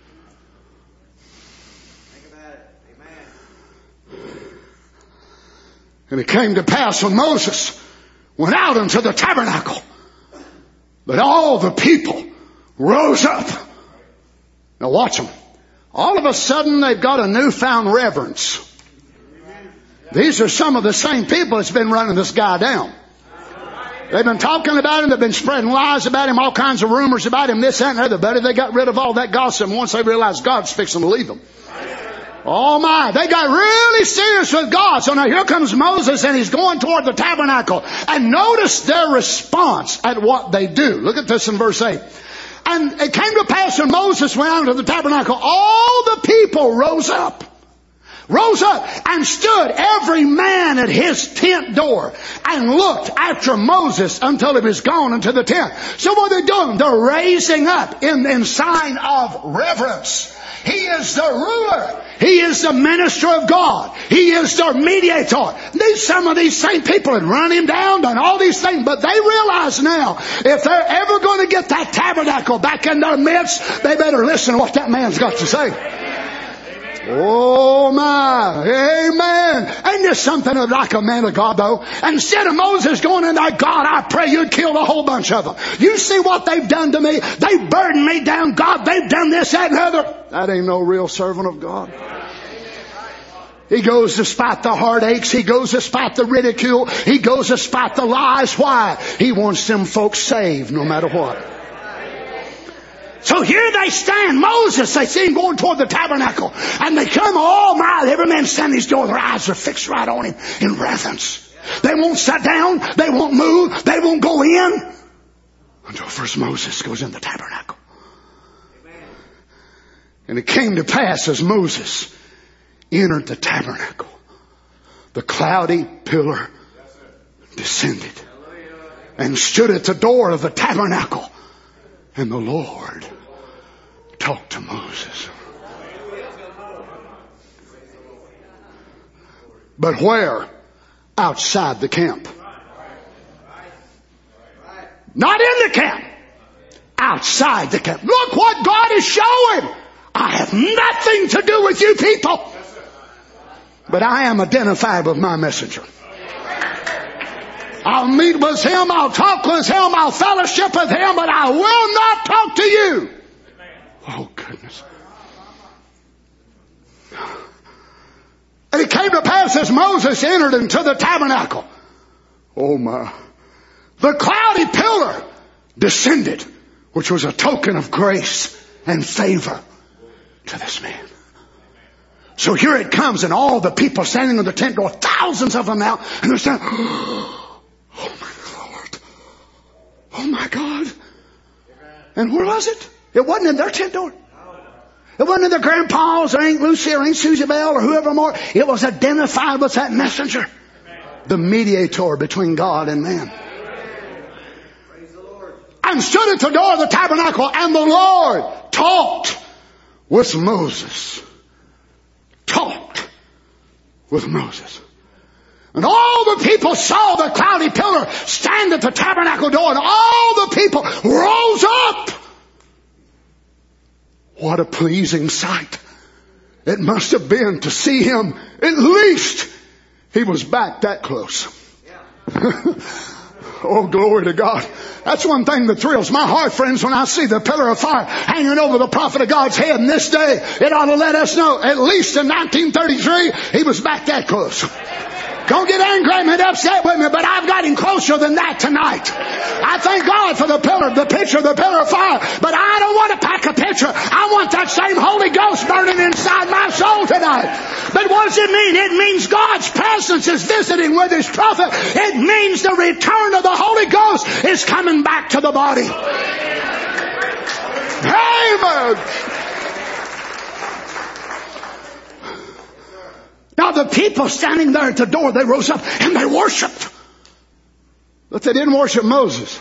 And it came to pass when Moses went out into the tabernacle that all the people rose up. Now watch them. All of a sudden they've got a newfound reverence. These are some of the same people that's been running this guy down. They've been talking about him. They've been spreading lies about him, all kinds of rumors about him, this, that, and the other. But they got rid of all that gossip once they realized God's fixing to leave them. Oh my, they got really serious with God. So now here comes Moses and he's going toward the tabernacle. And notice their response at what they do. Look at this in verse 8. And it came to pass when Moses went out into the tabernacle, all the people rose up and stood every man at his tent door and looked after Moses until he was gone into the tent. So what are they doing? They're raising up in sign of reverence. He is the ruler. He is the minister of God. He is their mediator. Some of these same people had run him down, done all these things, but they realize now if they're ever going to get that tabernacle back in their midst, they better listen to what that man's got to say. Oh my, amen. Ain't there something like a man of God though? Instead of Moses going in there, God, I pray you'd kill a whole bunch of them. You see what they've done to me? They've burdened me down. God, they've done this, that, and the other. That ain't no real servant of God. He goes despite the heartaches. He goes despite the ridicule. He goes despite the lies. Why? He wants them folks saved no matter what. So here they stand. Moses, they see him going toward the tabernacle. And they come, oh my, every man standing his door, their eyes are fixed right on him in reverence. They won't sit down. They won't move. They won't go in until first Moses goes in the tabernacle. And it came to pass as Moses entered the tabernacle, the cloudy pillar descended and stood at the door of the tabernacle. And the Lord talked to Moses. But where? Outside the camp. Not in the camp. Outside the camp. Look what God is showing. I have nothing to do with you people. But I am identified with my messenger. I'll meet with him, I'll talk with him, I'll fellowship with him, but I will not talk to you. Oh goodness. And it came to pass as Moses entered into the tabernacle. Oh my. The cloudy pillar descended, which was a token of grace and favor to this man. So here it comes and all the people standing on the tent door, thousands of them now, and they're saying, oh my Lord. Oh my God. And where was it? It wasn't in their tent door. It wasn't in their grandpa's or Aunt Lucy or Aunt Susie Bell or whoever more. It was identified with that messenger. The mediator between God and man. And stood at the door of the tabernacle, and the Lord talked with Moses. Talked with Moses. And all the people saw the cloudy pillar stand at the tabernacle door, and all the people rose up. What a pleasing sight it must have been to see him. At least he was back that close. Oh, glory to God. That's one thing that thrills my heart, friends, when I see the pillar of fire hanging over the prophet of God's head. And this day, it ought to let us know, at least in 1933, he was back that close. Don't get angry and upset with me, but I've got him closer than that tonight. I thank God for the picture of the pillar of fire, but I don't want to pack a picture. I want that same Holy Ghost burning inside my soul tonight. But what does it mean? It means God's presence is visiting with his prophet. It means the return of the Holy Ghost is coming back to the body. Amen. Now the people standing there at the door, they rose up and they worshiped. But they didn't worship Moses.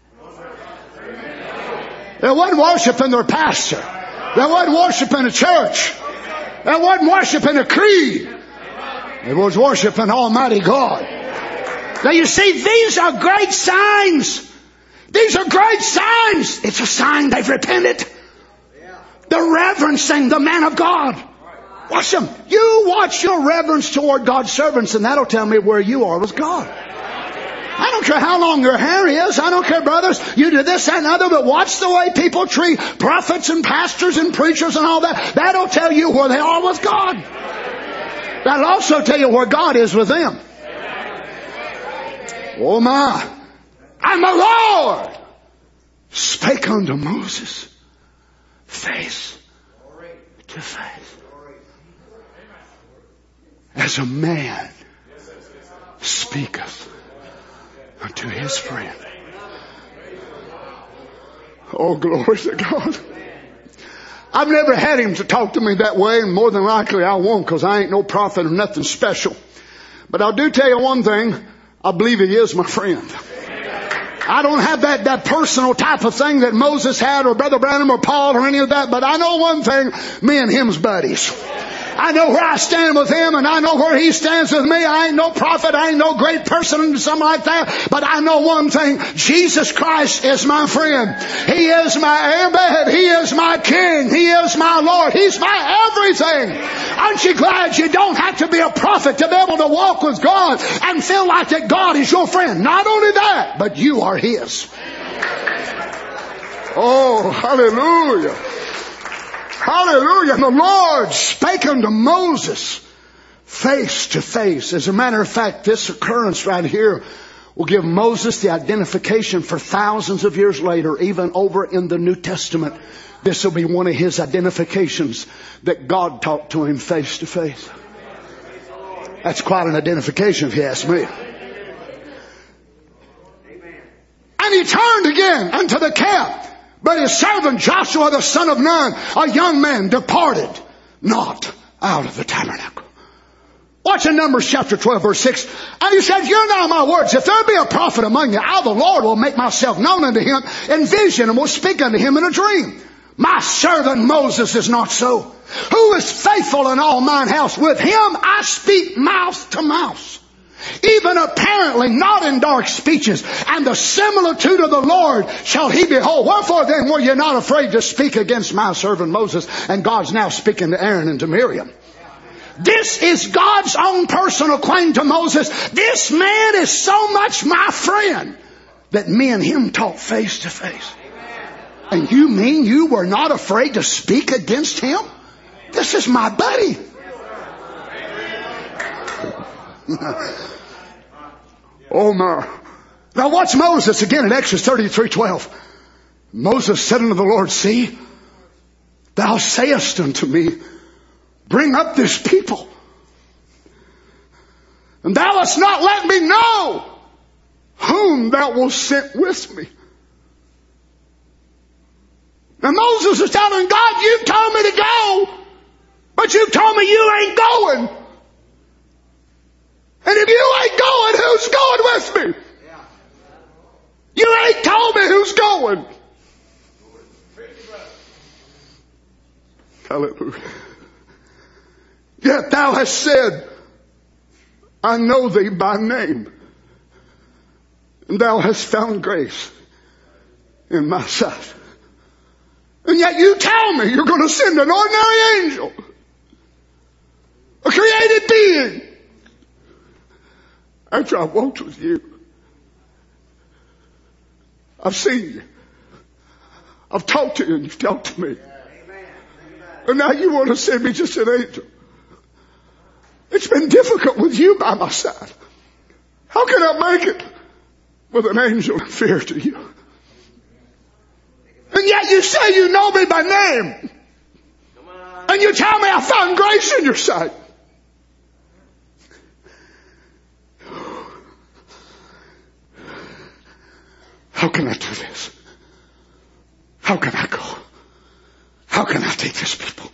They wasn't worshiping their pastor. They wasn't worshiping a church. They wasn't worshiping a creed. They was worshiping Almighty God. Now you see, these are great signs. These are great signs. It's a sign they've repented. They're reverencing the man of God. Watch them. You watch your reverence toward God's servants, and that'll tell me where you are with God. I don't care how long your hair is. I don't care, brothers. You do this, that, and other, but watch the way people treat prophets and pastors and preachers and all that. That'll tell you where they are with God. That'll also tell you where God is with them. Oh my. And the Lord spake unto Moses face to face. As a man speaketh unto his friend. Oh, glory to God. I've never had him to talk to me that way, and more than likely I won't, because I ain't no prophet or nothing special. But I do tell you one thing, I believe he is my friend. I don't have that personal type of thing that Moses had, or Brother Branham or Paul or any of that, but I know one thing, me and him's buddies. I know where I stand with him, and I know where he stands with me. I ain't no prophet, I ain't no great person or something like that, but I know one thing, Jesus Christ is my friend. He is my Amen. He is my King. He is my Lord. He's my everything. Aren't you glad you don't have to be a prophet to be able to walk with God and feel like that God is your friend? Not only that, but you are his. Oh, hallelujah. Hallelujah. And the Lord spake unto Moses face to face. As a matter of fact, this occurrence right here will give Moses the identification for thousands of years later, even over in the New Testament. This will be one of his identifications that God talked to him face to face. That's quite an identification if you ask me. And he turned again unto the camp. But his servant Joshua the son of Nun, a young man, departed not out of the tabernacle. Watch in Numbers chapter 12 verse 6. And he said, hear now my words. If there be a prophet among you, I the Lord will make myself known unto him in vision, and will speak unto him in a dream. My servant Moses is not so. Who is faithful in all mine house? With him I speak mouth to mouth. Even apparently not in dark speeches, and the similitude of the Lord shall he behold. Wherefore then were you not afraid to speak against my servant Moses? And God's now speaking to Aaron and to Miriam. This is God's own personal claim to Moses. This man is so much my friend that me and him talk face to face. And you mean you were not afraid to speak against him? This is my buddy. Oh my. Now watch Moses again in Exodus 33:12. Moses said unto the Lord, see, thou sayest unto me, bring up this people, and thou hast not let me know whom thou wilt send with me. Now Moses is telling God, you told me to go, but you told me you ain't going. And if you ain't going, who's going with me? You ain't told me who's going. Hallelujah. Yet thou hast said, I know thee by name, and thou hast found grace in my sight. And yet you tell me you're going to send an ordinary angel, a created being, after I've walked with you. I've seen you. I've talked to you and you've talked to me. And now you want to send me just an angel. It's been difficult with you by my side. How can I make it with an angel in fear to you? And yet you say you know me by name. And you tell me I found grace in your sight. How can I do this? How can I go? How can I take these people?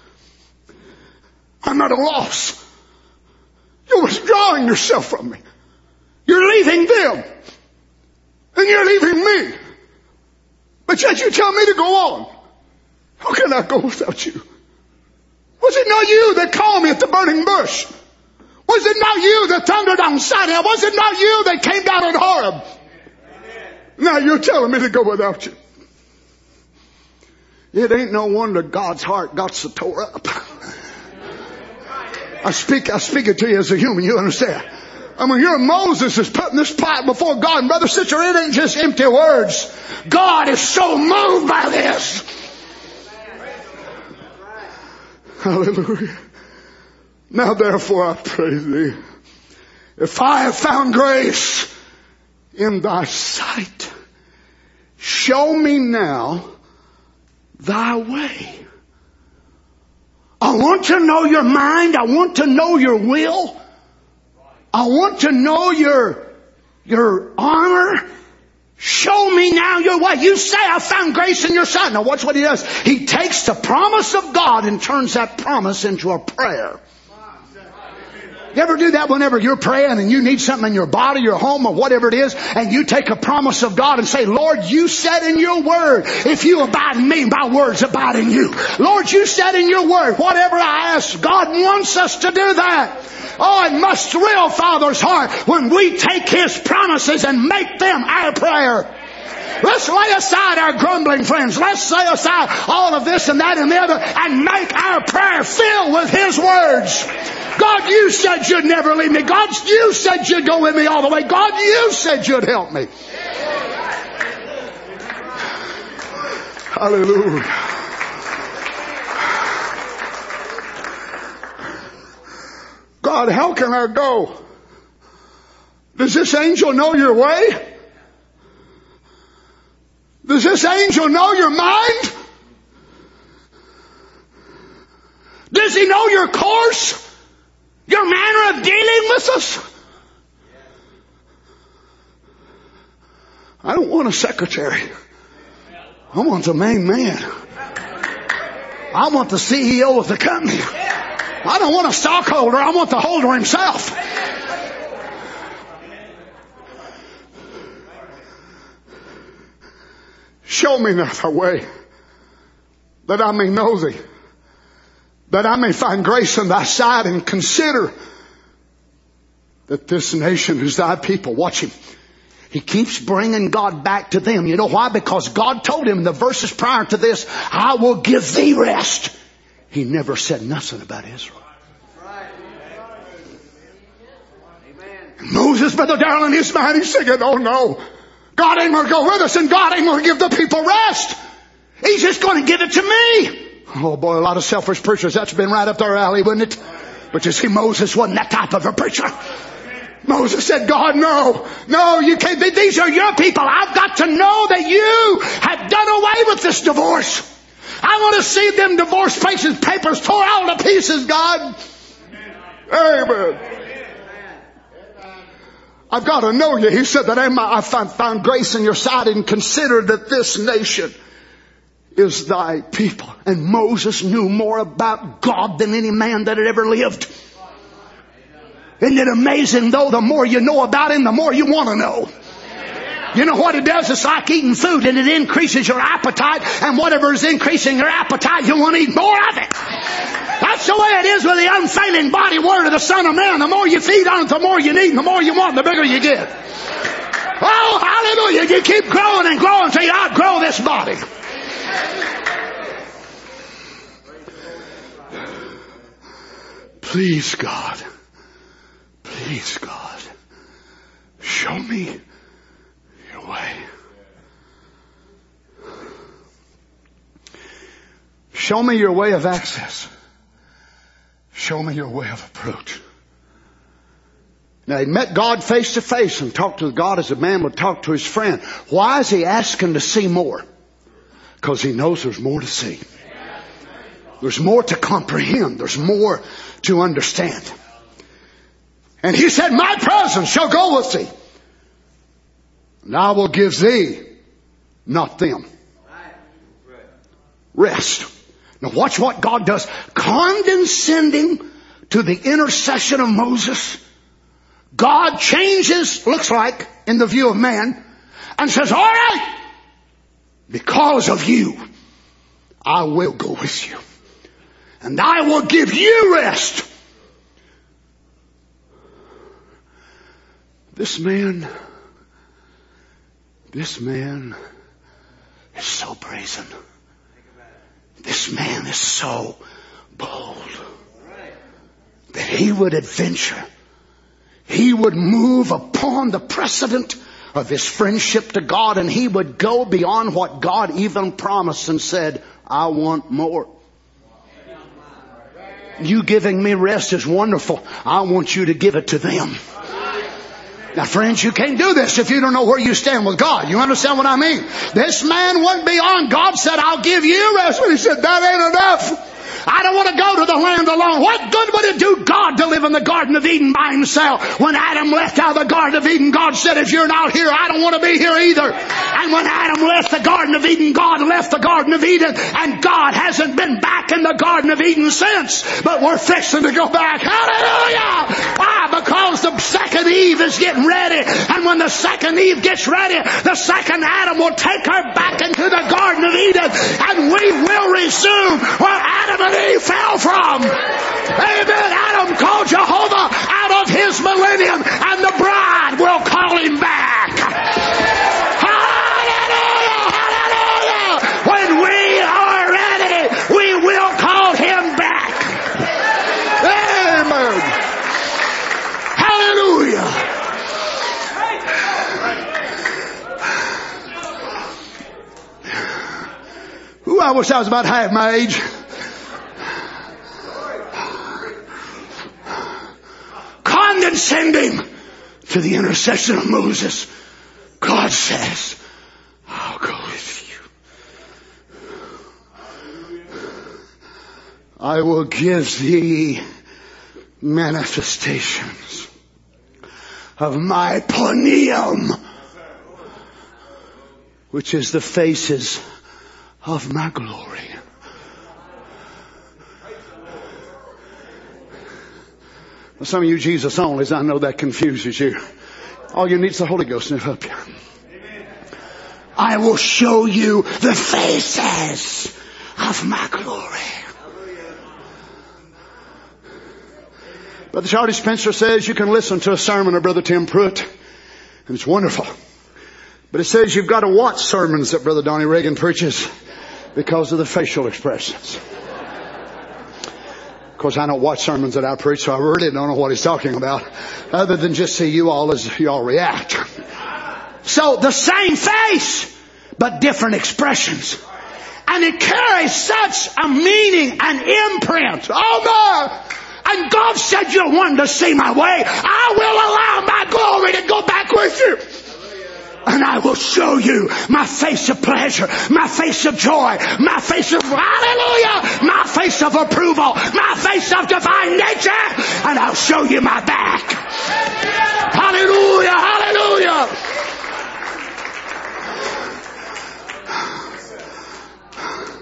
I'm at a loss. You're withdrawing yourself from me. You're leaving them. And you're leaving me. But yet you tell me to go on. How can I go without you? Was it not you that called me at the burning bush? Was it not you that thundered on Sinai? Was it not you that came down at Horeb? Now you're telling me to go without you. It ain't no wonder God's heart got so tore up. I speak it to you as a human, you understand? I mean, here Moses is putting this plight before God. And brother, sister, it ain't just empty words. God is so moved by this. Hallelujah. Now therefore I pray thee, if I have found grace in thy sight, show me now thy way. I want to know your mind. I want to know your will. I want to know your honor. Show me now your way. You say I found grace in your sight. Now watch what he does. He takes the promise of God and turns that promise into a prayer. You ever do that whenever you're praying and you need something in your body, your home, or whatever it is, and you take a promise of God and say, Lord, you said in your word, if you abide in me, my words abide in you. Lord, you said in your word, whatever I ask, God wants us to do that. Oh, it must thrill Father's heart when we take His promises and make them our prayer. Let's lay aside our grumbling, friends. Let's lay aside all of this and that and the other and make our prayer filled with His words. God, you said you'd never leave me. God, you said you'd go with me all the way. God, you said you'd help me. Hallelujah. God, how can I go? Does this angel know your way? Does this angel know your mind? Does he know your course? Your manner of dealing with us? I don't want a secretary. I want the main man. I want the CEO of the company. I don't want a stockholder. I want the holder himself. Show me now thy way, that I may know thee, that I may find grace in thy sight, and consider that this nation is thy people. Watch him. He keeps bringing God back to them. You know why? Because God told him in the verses prior to this, I will give thee rest. He never said nothing about Israel. Moses, Brother Darrell, in his mind, he's thinking, oh no, God ain't going to go with us, and God ain't going to give the people rest. He's just going to give it to me. Oh boy, a lot of selfish preachers, that's been right up their alley, wouldn't it? But you see, Moses wasn't that type of a preacher. Moses said, God, no, you can't be, these are your people. I've got to know that you have done away with this divorce. I want to see them divorce papers tore all to pieces, God. Amen. I've got to know you. He said that I found grace in your sight, and consider that this nation is thy people. And Moses knew more about God than any man that had ever lived. Isn't it amazing though, the more you know about Him, the more you want to know. You know what it does? It's like eating food, and it increases your appetite, and whatever is increasing your appetite, you want to eat more of it. That's the way it is with the unfailing body word of the Son of Man. The more you feed on it, the more you need, and the more you want, the bigger you get. Oh, hallelujah. You keep growing and growing until you outgrow this body. Please, God. Please, God. Show me your way. Show me your way of access. Show me your way of approach. Now, he met God face to face and talked to God as a man would talk to his friend. Why is he asking to see more? Because he knows there's more to see. There's more to comprehend. There's more to understand. And he said, my presence shall go with thee. And I will give thee, not them, rest. Now watch what God does. Condescending to the intercession of Moses, God changes, looks like, in the view of man, and says, all right, because of you, I will go with you. And I will give you rest. This man is so brazen. This man is so bold that he would adventure. He would move upon the precedent of his friendship to God, and he would go beyond what God even promised and said, I want more. You giving me rest is wonderful. I want you to give it to them. Now, friends, you can't do this if you don't know where you stand with God. You understand what I mean? This man went beyond. God said, I'll give you rest. And he said, that ain't enough. I don't want to go to the land alone. What good would it do God to live in the Garden of Eden by himself? When Adam left out of the Garden of Eden, God said, if you're not here, I don't want to be here either. And when Adam left the Garden of Eden, God left the Garden of Eden. And God hasn't been back in the Garden of Eden since. But we're fixing to go back. Hallelujah! Why? Because the second Eve is getting ready. And when the second Eve gets ready, the second Adam will take her back into the Garden of Eden. And we will resume where Adam and Eve fell from. Amen. Adam called Jehovah out of his millennium, and the bride will call him back. Hallelujah! Hallelujah! When we are ready, we will call him back. Amen. Hallelujah. Ooh, I wish I was about half my age. Condescending to the intercession of Moses, God says, I'll go with you. I will give thee manifestations of my ponium, which is the faces of my glory. Some of you Jesus onlys, I know that confuses you. All you need is the Holy Ghost to help you. I will show you the faces of my glory. Brother Charlie Spencer says you can listen to a sermon of Brother Tim Pruitt, and it's wonderful. But it says you've got to watch sermons that Brother Donnie Reagan preaches because of the facial expressions. Of course, I don't watch sermons that I preach, so I really don't know what he's talking about, other than just see you all as you all react. So the same face, but different expressions. And it carries such a meaning and imprint. Oh my! And God said, you're one to see my way. I will allow my glory to go back with you. And I will show you my face of pleasure, my face of joy, my face of hallelujah, my face of approval, my face of divine nature, and I'll show you my back. Hallelujah, hallelujah.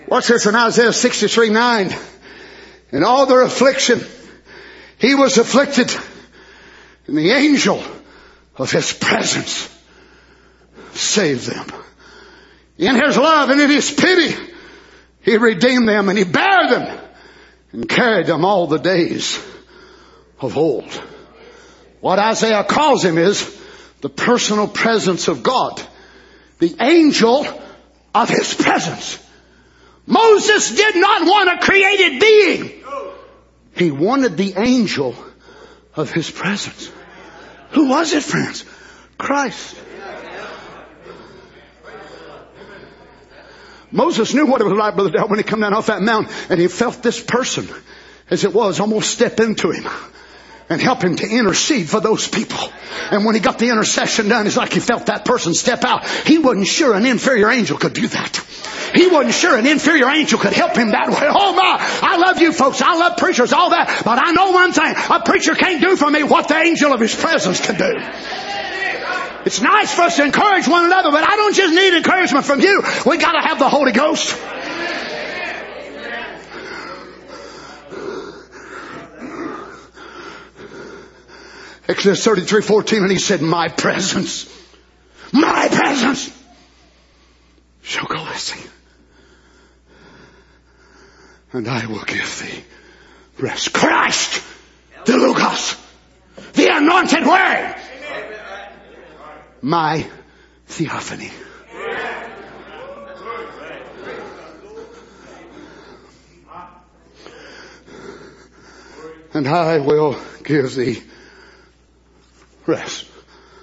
Watch this in Isaiah 63:9. In all their affliction, he was afflicted, and the angel of his presence saved them. In his love and in his pity, he redeemed them, and he bare them and carried them all the days of old. What Isaiah calls him is the personal presence of God. The angel of his presence. Moses did not want a created being. He wanted the angel of his presence. Who was it, friends? Christ. Moses knew what it was like, Brother Dale, when he came down off that mountain and he felt this person, as it was, almost step into him and help him to intercede for those people. And when he got the intercession done, it's like he felt that person step out. He wasn't sure an inferior angel could do that. He wasn't sure an inferior angel could help him that way. Oh my, I love you folks. I love preachers, all that. But I know one thing. A preacher can't do for me what the angel of his presence can do. It's nice for us to encourage one another, but I don't just need encouragement from you. We got to have the Holy Ghost. Exodus 33:14, and he said, my presence shall go with thee, and I will give thee rest. Christ, the Logos, the anointed word, my theophany. And I will give thee rest.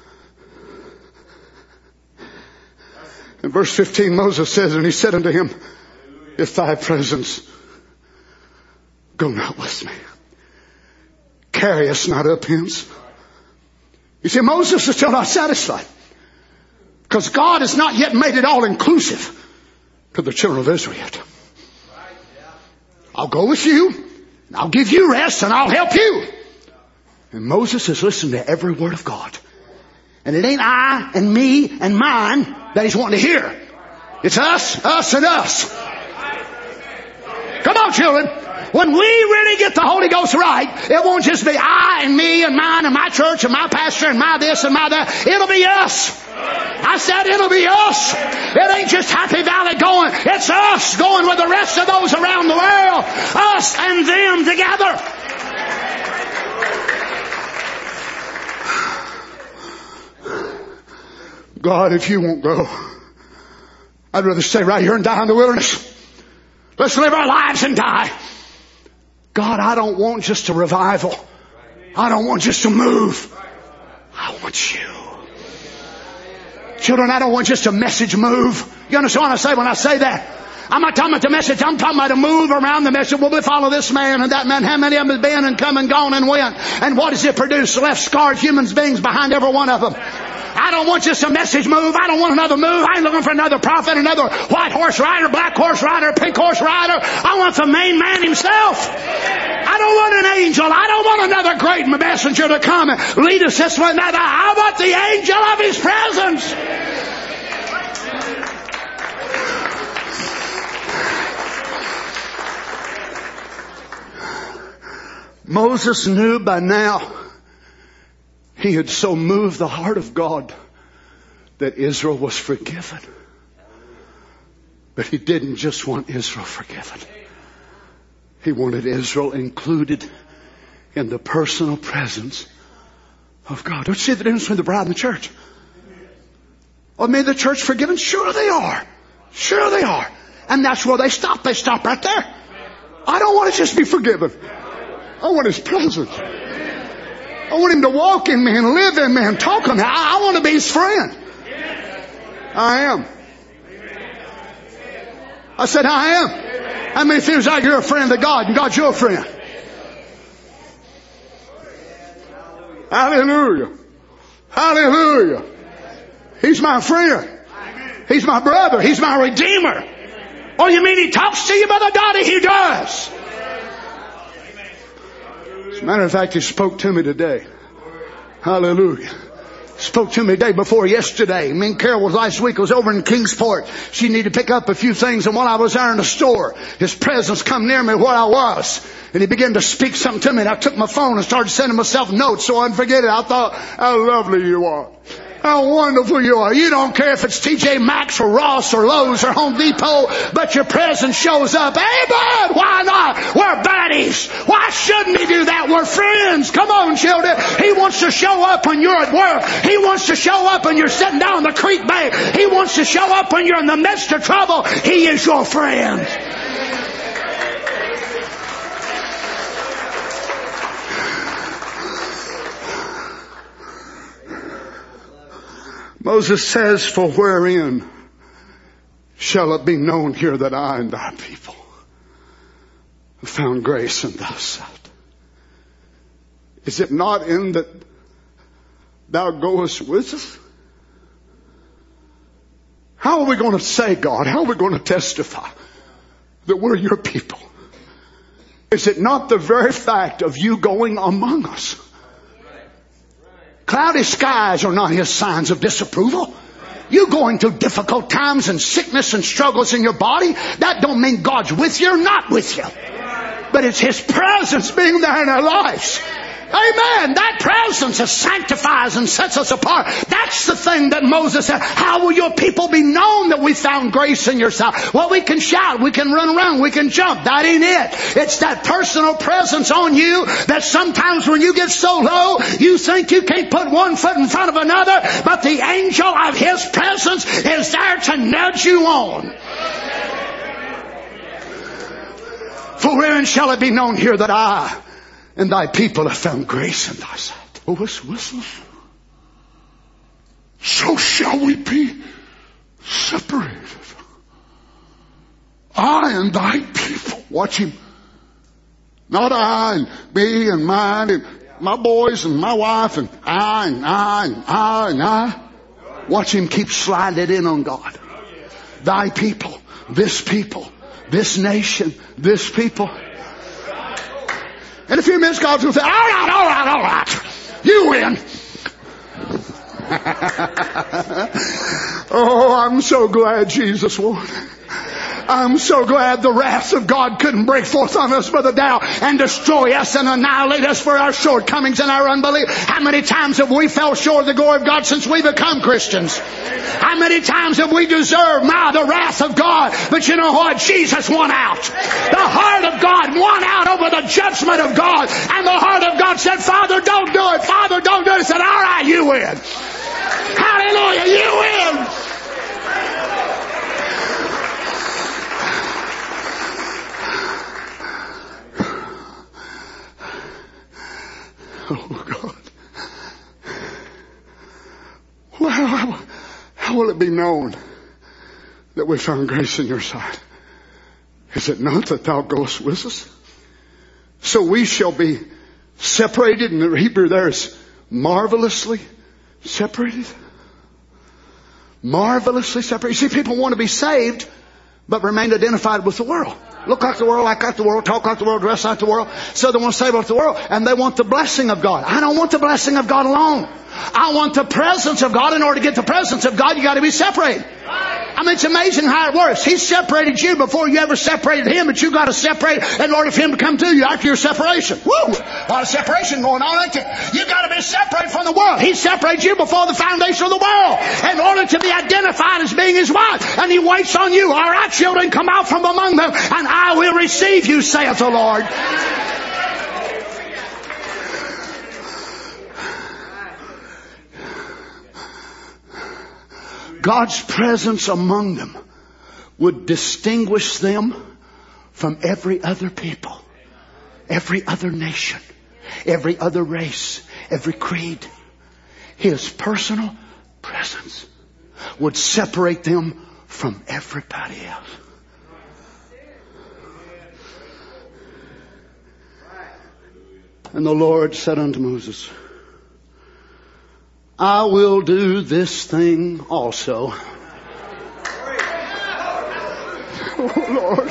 In verse 15, Moses says, and he said unto him, if thy presence go not with me, carry us not up hence. You see, Moses is still not satisfied, because God has not yet made it all inclusive to the children of Israel yet. I'll go with you, and I'll give you rest, and I'll help you. And Moses is listening to every word of God. And it ain't I and me and mine that he's wanting to hear. It's us, and us. Come on, children. When we really get the Holy Ghost right, it won't just be I and me and mine and my church and my pastor and my this and my that. It'll be us. I said it'll be us. It ain't just Happy Valley going. It's us going with the rest of those around the world. Us and them together. God, if you won't go, I'd rather stay right here and die in the wilderness. Let's live our lives and die. God, I don't want just a revival. I don't want just a move. I want you. Children, I don't want just a message move. You understand what I say when I say that? I'm not talking about the message. I'm talking about a move around the message. Well, we follow this man and that man. How many of them have been and come and gone and went? And what does it produce? Left scarred human beings behind every one of them. I don't want just a message move. I don't want another move. I ain't looking for another prophet, another white horse rider, black horse rider, pink horse rider. I want the main man himself. I don't want an angel. I don't want another great messenger to come and lead us this way and that. I want the angel of his presence. Moses knew by now he had so moved the heart of God that Israel was forgiven. But he didn't just want Israel forgiven. He wanted Israel included in the personal presence of God. Don't you see the difference between the bride and the church? Oh, maybe the church forgiven? Sure they are. Sure they are. And that's where they stop. They stop right there. I don't want to just be forgiven. I want his presence. I want him to walk in me and live in me and talk to me. I want to be his friend. I am. I said, I am. How many feels like you're a friend of God and God's your friend? Hallelujah. Hallelujah. He's my friend. He's my brother. He's my redeemer. Oh, you mean he talks to you, Brother Dottie? He does. As a matter of fact, he spoke to me today. Hallelujah. Spoke to me day before yesterday. Me and Carol was last week. I was over in Kingsport. She needed to pick up a few things, and while I was there in the store, His presence come near me where I was. And He began to speak something to me, and I took my phone and started sending myself notes so I wouldn't forget it. I thought, how lovely you are. How wonderful you are. You don't care if it's TJ Maxx or Ross or Lowe's or Home Depot, but your presence shows up. Hey, bud, why not? We're buddies. Why shouldn't He do that? We're friends. Come on, children. He wants to show up when you're at work. He wants to show up when you're sitting down the creek bank. He wants to show up when you're in the midst of trouble. He is your friend. Moses says, for wherein shall it be known here that I and thy people have found grace in thy sight? Is it not in that thou goest with us? How are we going to say, God? How are we going to testify that we're your people? Is it not the very fact of you going among us? Cloudy skies are not His signs of disapproval. You going through difficult times and sickness and struggles in your body, that don't mean God's with you or not with you. But it's His presence being there in our lives. Amen. That presence that sanctifies and sets us apart. That's the thing that Moses said. How will your people be known that we found grace in your sight? Well, we can shout, we can run around, we can jump. That ain't it. It's that personal presence on you that sometimes when you get so low, you think you can't put one foot in front of another, but the angel of His presence is there to nudge you on. For wherein shall it be known here that I and thy people have found grace in thy sight? So shall we be separated. I and thy people. Watch him. Not I and me and mine and my boys and my wife and I and I and I and I. Watch him keep sliding it in on God. Thy people, this nation, this people. In a few minutes, God's going to say, all right. You win. Oh, I'm so glad Jesus won. I'm so glad the wrath of God couldn't break forth on us, Brother Dow, and destroy us and annihilate us for our shortcomings and our unbelief. How many times have we fell short of the glory of God since we become Christians? How many times have we deserved the wrath of God? But you know what? Jesus won out. The heart of God won out over the judgment of God. And the heart of God said, Father, don't do it. Father, don't do it. He said, all right, you win. Hallelujah, you win. Oh, God. Well, how will it be known that we found grace in your sight? Is it not that thou goest with us? So we shall be separated, and the Hebrew there is marvelously separated. Marvelously separated. You see, people want to be saved, but remain identified with the world. Look like the world, act like the world, talk like the world, dress like the world. So they want to save like the world, and they want the blessing of God. I don't want the blessing of God alone. I want the presence of God. In order to get the presence of God, you got to be separated. I mean, it's amazing how it works. He separated you before you ever separated Him, but you got to separate in order for Him to come to you after your separation. Woo! A lot of separation going on, ain't there? You got to be separated from the world. He separated you before the foundation of the world in order to be identified as being His wife. And He waits on you. All right, children, come out from among them, and I will receive you, saith the Lord. God's presence among them would distinguish them from every other people, every other nation, every other race, every creed. His personal presence would separate them from everybody else. And the Lord said unto Moses, I will do this thing also. Oh, Lord.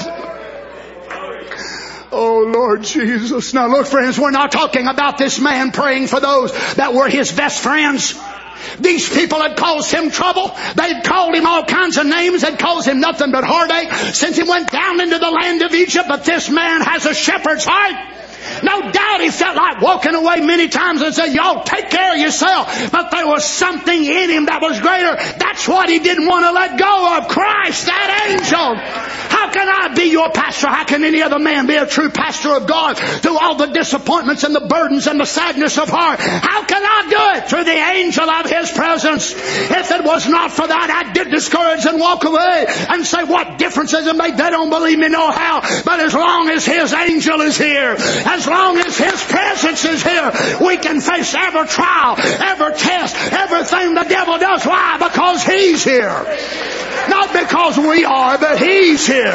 Oh, Lord Jesus. Now look, friends, we're not talking about this man praying for those that were his best friends. These people had caused him trouble. They'd called him all kinds of names. They'd caused him nothing but heartache since he went down into the land of Egypt. But this man has a shepherd's heart. No doubt he felt like walking away many times and said, y'all take care of yourself. But there was something in him that was greater. That's what he didn't want to let go of. Christ, that angel. How can I be your pastor? How can any other man be a true pastor of God through all the disappointments and the burdens and the sadness of heart? How can I do it? Through the angel of his presence. If it was not for that, I'd get discouraged and walk away and say, what difference does it make? They don't believe me no how. But as long as his angel is here, as long as his presence is here, we can face every trial, every test, everything the devil does. Why? Because he's here. Not because we are, but he's here.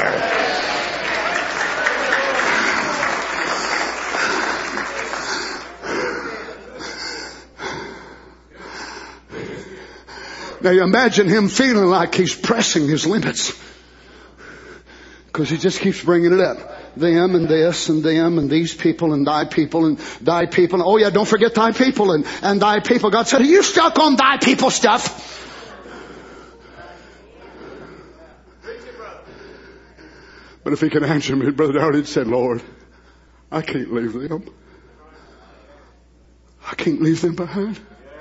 Now you imagine him feeling like he's pressing his limits. Because he just keeps bringing it up. Them and this and them and these people and thy people and thy people. Oh yeah, don't forget thy people and thy people. God said, are you stuck on thy people stuff? But if he could answer me, Brother Dowd, he'd said, Lord, I can't leave them. I can't leave them behind.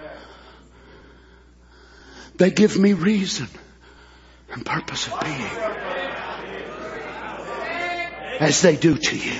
They give me reason and purpose of being. As they do to you.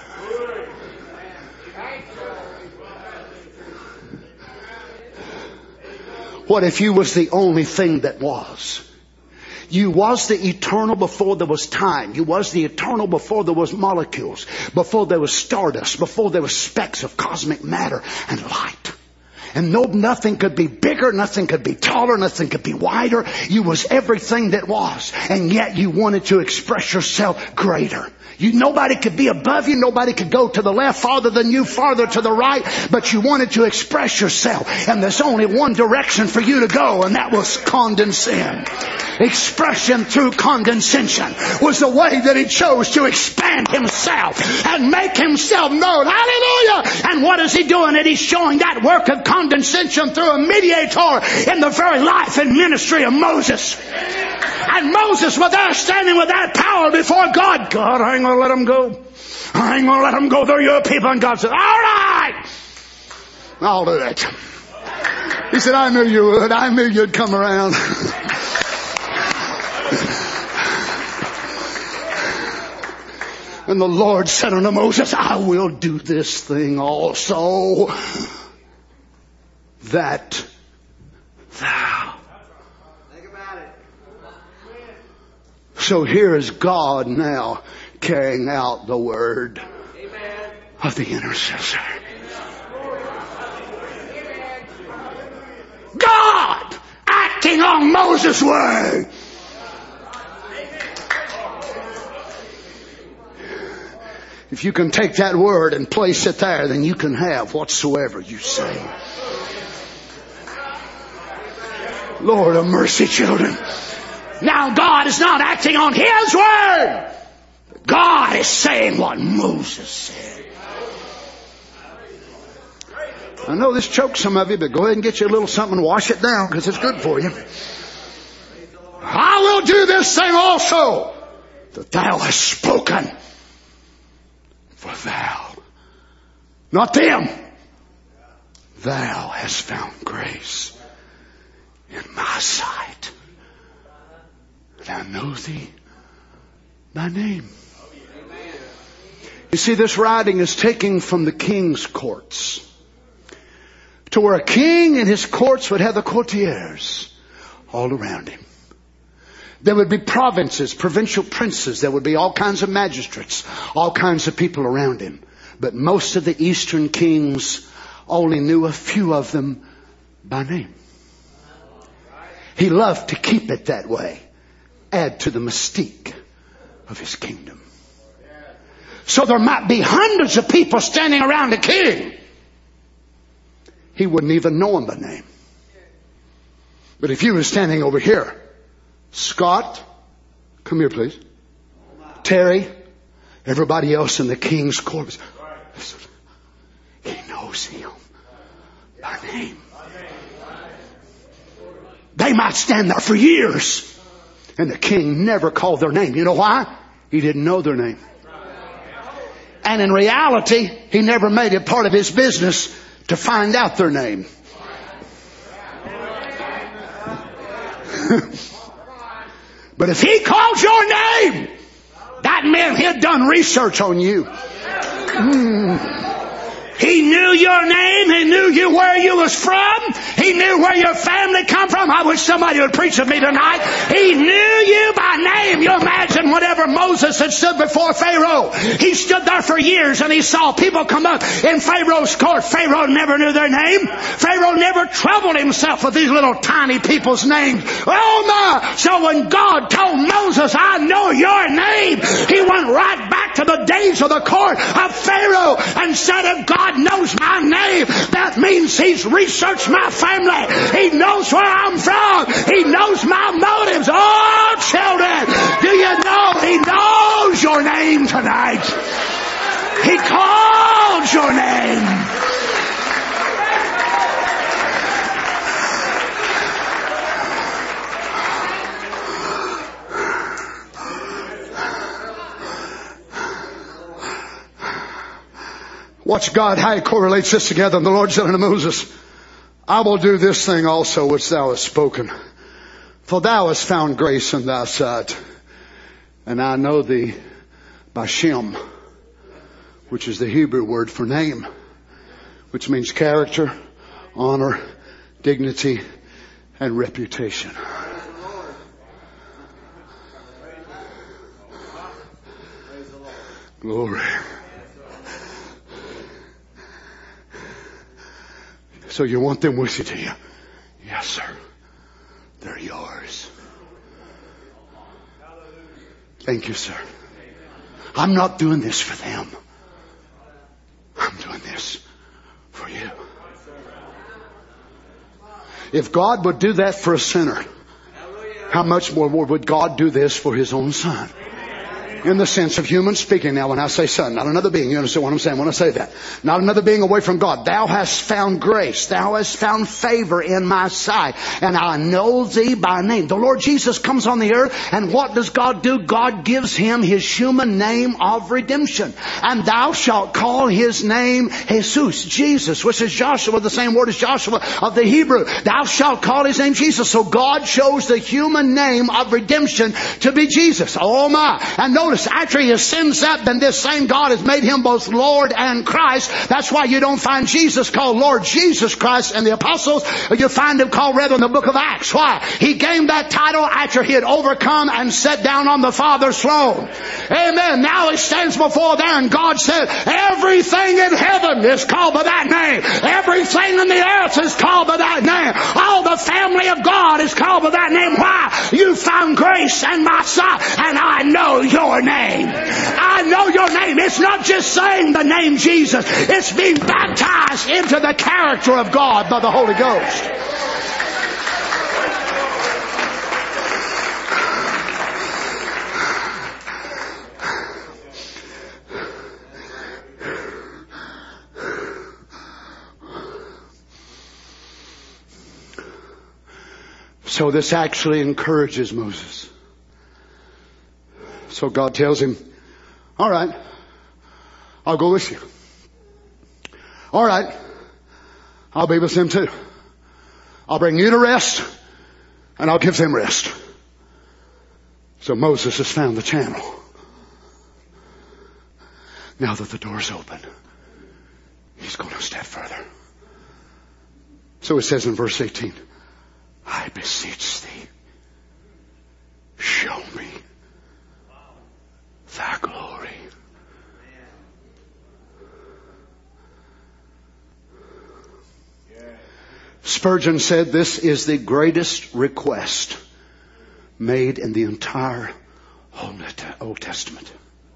What if you was the only thing that was? You was the eternal before there was time. You was the eternal before there was molecules, before there was stardust, before there was specks of cosmic matter and light. And nothing could be bigger, nothing could be taller, nothing could be wider. You was everything that was. And yet you wanted to express yourself greater. Nobody could be above you. Nobody could go to the left farther than you, farther to the right. But you wanted to express yourself. And there's only one direction for you to go, and that was condescend. Expression through condescension was the way that he chose to expand himself and make himself known. Hallelujah! And what is he doing? And he's showing that work of condescension through a mediator in the very life and ministry of Moses. And Moses was there standing with that power before God. God, I ain't going to let him go. I ain't going to let him go. They're your people. And God said, all right, I'll do it. He said, I knew you would. I knew you'd come around. And the Lord said unto Moses, I will do this thing also, that thou. Think about it. So here is God now carrying out the word of the intercessor. God acting on Moses' word. If you can take that word and place it there, then you can have whatsoever you say. Lord of mercy, children. Now God is not acting on His word. God is saying what Moses said. I know this chokes some of you, but go ahead and get you a little something and wash it down because it's good for you. I will do this thing also that thou hast spoken. For thou, not them, thou hast found grace in my sight. And I know thee by name. You see, this writing is taken from the king's courts. To where a king and his courts would have the courtiers all around him. There would be provinces, provincial princes. There would be all kinds of magistrates, all kinds of people around him. But most of the eastern kings only knew a few of them by name. He loved to keep it that way. Add to the mystique of his kingdom. So there might be hundreds of people standing around a king. He wouldn't even know them by name. But if you were standing over here, Scott, come here please. Terry, everybody else in the king's court. He knows him by name. They might stand there for years. And the king never called their name. You know why? He didn't know their name. And in reality, he never made it part of his business to find out their name. But if he called your name, that meant he'd done research on you. He knew your name. He knew you where you was from. He knew where your family come from. I wish somebody would preach with me tonight. He knew you by name. You imagine whenever Moses had stood before Pharaoh, he stood there for years and he saw people come up in Pharaoh's court. Pharaoh never knew their name. Pharaoh never troubled himself with these little tiny people's names. Oh my! So when God told Moses, I know your name, he went right back to the days of the court of Pharaoh and said, if God knows my name, that means he's researched my family. He knows where I'm from. He knows my motives. Oh, children, do you know he knows your name tonight? He called your name. Watch God, how he correlates this together. And the Lord said unto Moses, I will do this thing also which thou hast spoken. For thou hast found grace in thy sight. And I know thee by Shem, which is the Hebrew word for name, which means character, honor, dignity, and reputation. Glory. So you want them with you, do you? Yes, sir. They're yours. Thank you, sir. I'm not doing this for them. I'm doing this for you. If God would do that for a sinner, how much more would God do this for His own Son? In the sense of human speaking now, when I say son, not another being. You understand what I'm saying when I say that? Not another being away from God. Thou hast found grace. Thou hast found favor in my sight. And I know thee by name. The Lord Jesus comes on the earth, and what does God do? God gives Him His human name of redemption. And thou shalt call His name Jesus, Jesus, which is Joshua, the same word as Joshua of the Hebrew. Thou shalt call His name Jesus. So God chose the human name of redemption to be Jesus. Oh my. And notice, after He ascends up, then this same God has made Him both Lord and Christ. That's why you don't find Jesus called Lord Jesus Christ and the apostles. You find Him called rather in the book of Acts. Why? He gained that title after He had overcome and sat down on the Father's throne. Amen. Now He stands before there, and God said, everything in heaven is called by that name. Everything in the earth is called by that name. All the family of God is called by that name. Why? You found grace in my sight, and I know your name. I know your name. It's not just saying the name Jesus. It's being baptized into the character of God by the Holy Ghost. So this actually encourages Moses. So God tells him, all right, I'll go with you. All right, I'll be with them too. I'll bring you to rest, and I'll give them rest. So Moses has found the channel. Now that the door's open, he's going to step further. So it says in verse 18, I beseech thee, show me thy glory. Spurgeon said this is the greatest request made in the entire Old Testament.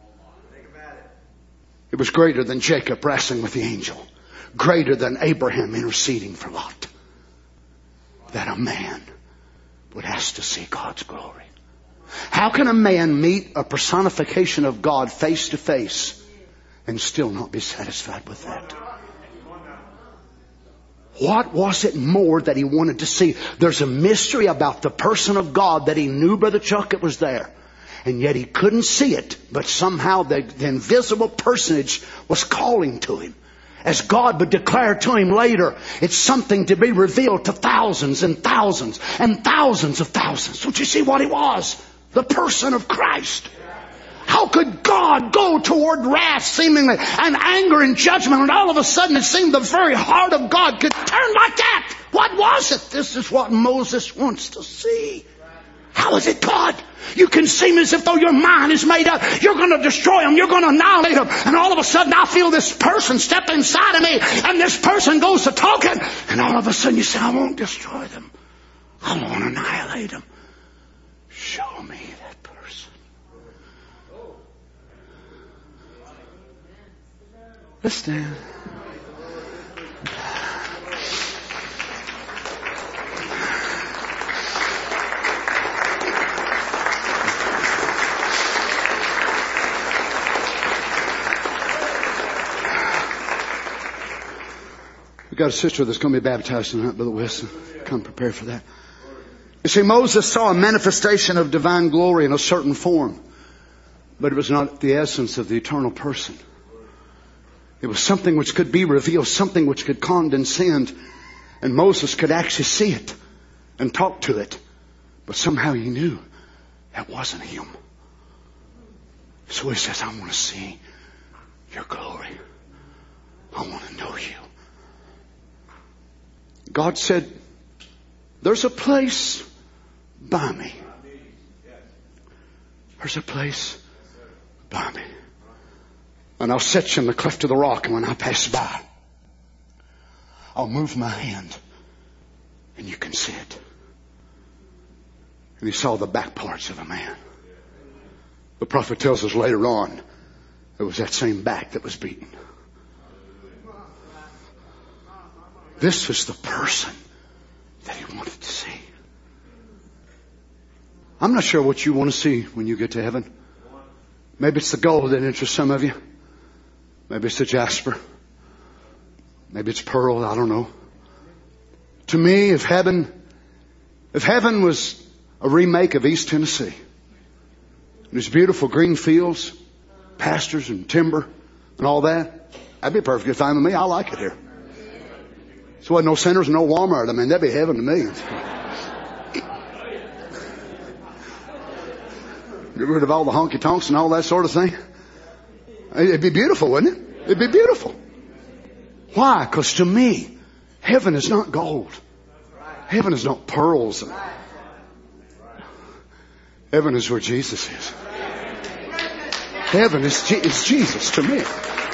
It was greater than Jacob wrestling with the angel, greater than Abraham interceding for Lot, that a man would ask to see God's glory. How can a man meet a personification of God face to face and still not be satisfied with that? What was it more that he wanted to see? There's a mystery about the person of God that he knew, Brother Chuck, it was there. And yet he couldn't see it, but somehow the invisible personage was calling to him. As God would declare to him later, it's something to be revealed to thousands and thousands and thousands of thousands. Don't you see what he was? The person of Christ. How could God go toward wrath seemingly and anger and judgment, and all of a sudden it seemed the very heart of God could turn like that? What was it? This is what Moses wants to see. How is it, God? You can seem as if though your mind is made up. You're going to destroy them. You're going to annihilate them. And all of a sudden I feel this person step inside of me, and this person goes to talking, and all of a sudden you say, I won't destroy them. I won't annihilate them. Show me that person. Let's stand. We've got a sister that's going to be baptized tonight, Brother Weston. Come prepared for that. You see, Moses saw a manifestation of divine glory in a certain form, but it was not the essence of the eternal person. It was something which could be revealed, something which could condescend, and Moses could actually see it and talk to it, but somehow he knew that wasn't him. So he says, I want to see your glory. I want to know you. God said, there's a place by me. There's a place by me. And I'll set you in the cleft of the rock, and when I pass by, I'll move my hand, and you can see it. And he saw the back parts of a man. The prophet tells us later on, it was that same back that was beaten. This was the person that he wanted to see. I'm not sure what you want to see when you get to heaven. Maybe it's the gold that interests some of you. Maybe it's the jasper. Maybe it's pearl. I don't know. To me, if heaven was a remake of East Tennessee, there's beautiful green fields, pastures and timber and all that, that'd be perfectly fine with me. I like it here. So no centers, no Walmart. I mean, that'd be heaven to me. Get rid of all the honky tonks and all that sort of thing. It'd be beautiful, wouldn't it? It'd be beautiful. Why? Because to me, heaven is not gold. Heaven is not pearls. Heaven is where Jesus is. Heaven is Jesus to me.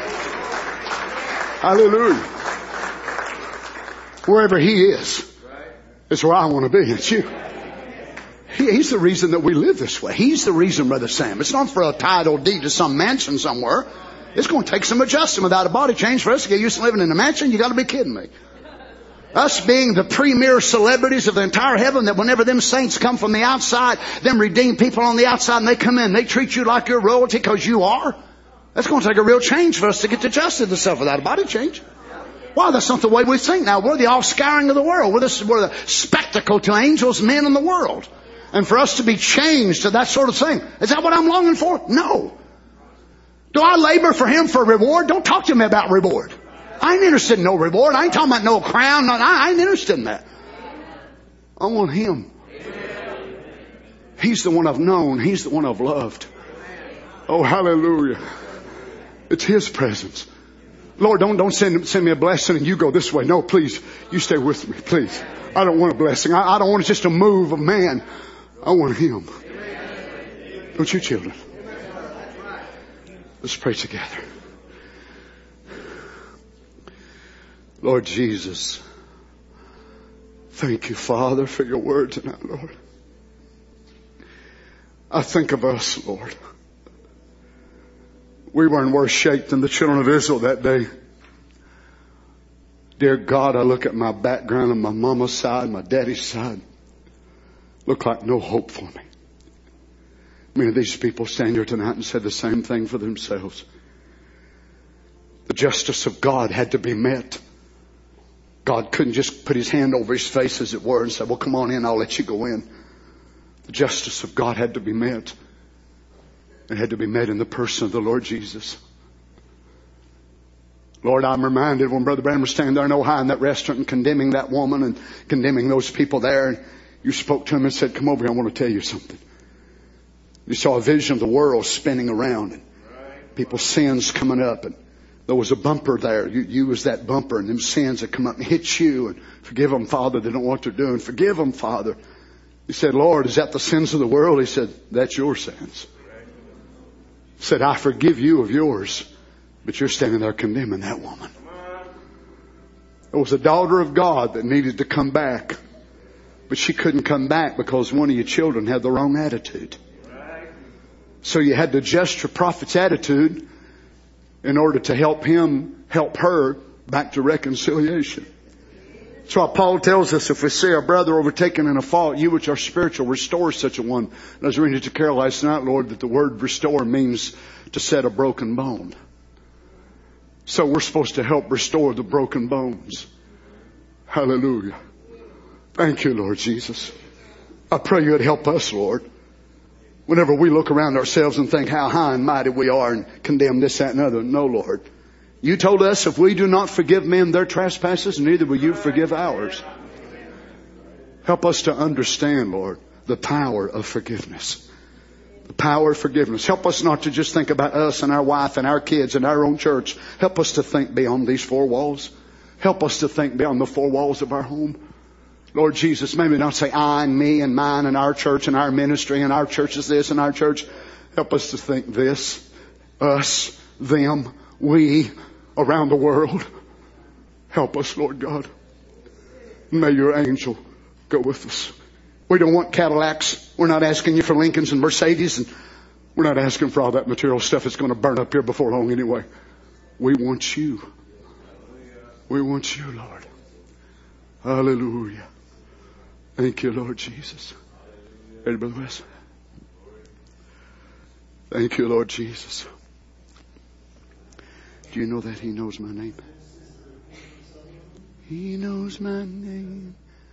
Hallelujah. Wherever He is where I want to be. It's you. He's the reason that we live this way. He's the reason, Brother Sam. It's not for a title deed to some mansion somewhere. It's going to take some adjustment without a body change for us to get used to living in a mansion. You got to be kidding me. Us being the premier celebrities of the entire heaven, that whenever them saints come from the outside, them redeemed people on the outside, and they come in, they treat you like you're royalty because you are. That's going to take a real change for us to get adjusted to stuff without a body change. Why? That's not the way we think now. We're the offscouring of the world. We're the spectacle to angels, men in the world. And for us to be changed to that sort of thing. Is that what I'm longing for? No. Do I labor for Him for reward? Don't talk to me about reward. I ain't interested in no reward. I ain't talking about no crown. I ain't interested in that. I want Him. He's the one I've known. He's the one I've loved. Oh, hallelujah. It's His presence. Lord, don't send me a blessing and you go this way. No, please, you stay with me, please. I don't want a blessing. I don't want just a move of man. I want Him. Don't you, children? Let's pray together. Lord Jesus, thank you, Father, for your word tonight, Lord. I think of us, Lord. We were in worse shape than the children of Israel that day. Dear God, I look at my background on my mama's side, my daddy's side. Look like no hope for me. Many of these people stand here tonight and said the same thing for themselves. The justice of God had to be met. God couldn't just put his hand over his face, as it were, and say, well, come on in, I'll let you go in. The justice of God had to be met. It had to be met in the person of the Lord Jesus. Lord, I'm reminded when Brother Branham was standing there in Ohio in that restaurant and condemning that woman and condemning those people there, and you spoke to him and said, come over here, I want to tell you something. You saw a vision of the world spinning around and people's sins coming up, and there was a bumper there. You was that bumper, and them sins that come up and hit you. And forgive them, Father, they don't know what they're doing. Forgive them, Father. He said, Lord, is that the sins of the world? He said, that's your sins. He said, I forgive you of yours, but you're standing there condemning that woman. It was a daughter of God that needed to come back, but she couldn't come back because one of your children had the wrong attitude. So you had to adjust your prophet's attitude in order to help him, help her back to reconciliation. That's why Paul tells us, if we see our brother overtaken in a fault, you which are spiritual, restore such a one. And I was reading to Carol last night, Lord, that the word restore means to set a broken bone. So we're supposed to help restore the broken bones. Hallelujah. Thank you, Lord Jesus. I pray you would help us, Lord. Whenever we look around ourselves and think how high and mighty we are and condemn this, that, and other. No, Lord. You told us if we do not forgive men their trespasses, neither will you forgive ours. Help us to understand, Lord, the power of forgiveness. The power of forgiveness. Help us not to just think about us and our wife and our kids and our own church. Help us to think beyond these four walls. Help us to think beyond the four walls of our home. Lord Jesus, maybe not say I and me and mine and our church and our ministry and our church is this and our church. Help us to think this, us, them, we, around the world. Help us, Lord God. May your angel go with us. We don't want Cadillacs. We're not asking you for Lincolns and Mercedes, and we're not asking for all that material stuff that's going to burn up here before long anyway. We want you. We want you, Lord. Hallelujah. Thank you, Lord Jesus. Ready, Brother Wes? Thank you, Lord Jesus. Do you know that He knows my name? He knows my name.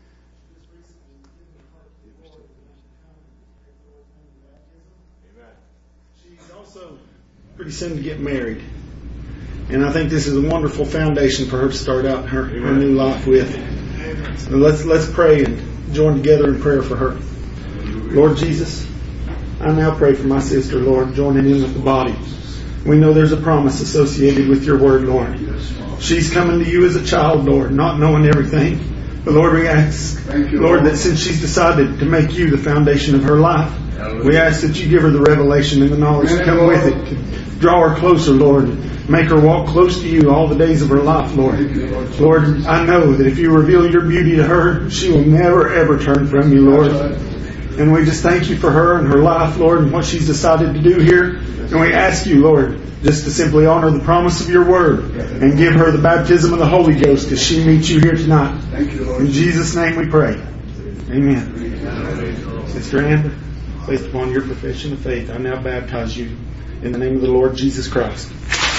She's also pretty soon to get married. And I think this is a wonderful foundation for her to start out her new life with. So let's pray and join together in prayer for her. Lord Jesus, I now pray for my sister, Lord, joining in with the body. We know there's a promise associated with your word, Lord. She's coming to you as a child, Lord, not knowing everything. But Lord, we ask, Lord, that since she's decided to make you the foundation of her life, we ask that you give her the revelation and the knowledge to come with it, to draw her closer, Lord. Make her walk close to you all the days of her life, Lord. Lord, I know that if you reveal your beauty to her, she will never, ever turn from you, Lord. And we just thank you for her and her life, Lord, and what she's decided to do here. And we ask you, Lord, just to simply honor the promise of your word and give her the baptism of the Holy Ghost as she meets you here tonight. In Jesus' name we pray. Amen. Sister Ann, based upon your profession of faith, I now baptize you in the name of the Lord Jesus Christ.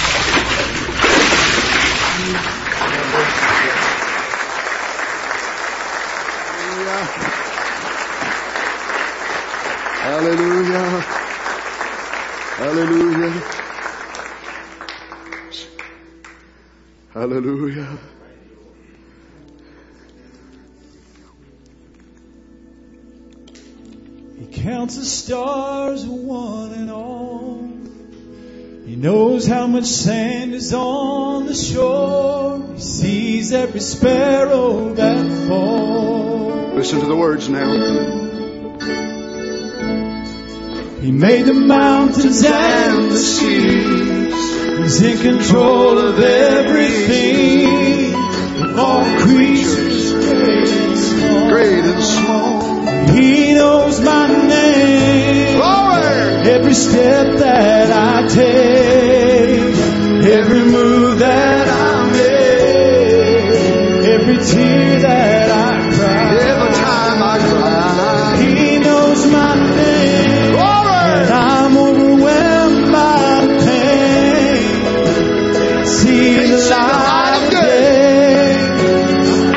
Hallelujah. Hallelujah. Hallelujah. He counts the stars, one and all. He knows how much sand is on the shore. He sees every sparrow that falls. Listen to the words now. He made the mountains and the seas. He's in control of everything. Of all creatures, great and small. He knows my name. Glory! Every step that I take, every move that I make, every tear that I cry, every time I cry. He knows my name. And I'm overwhelmed by the pain. See the light of day.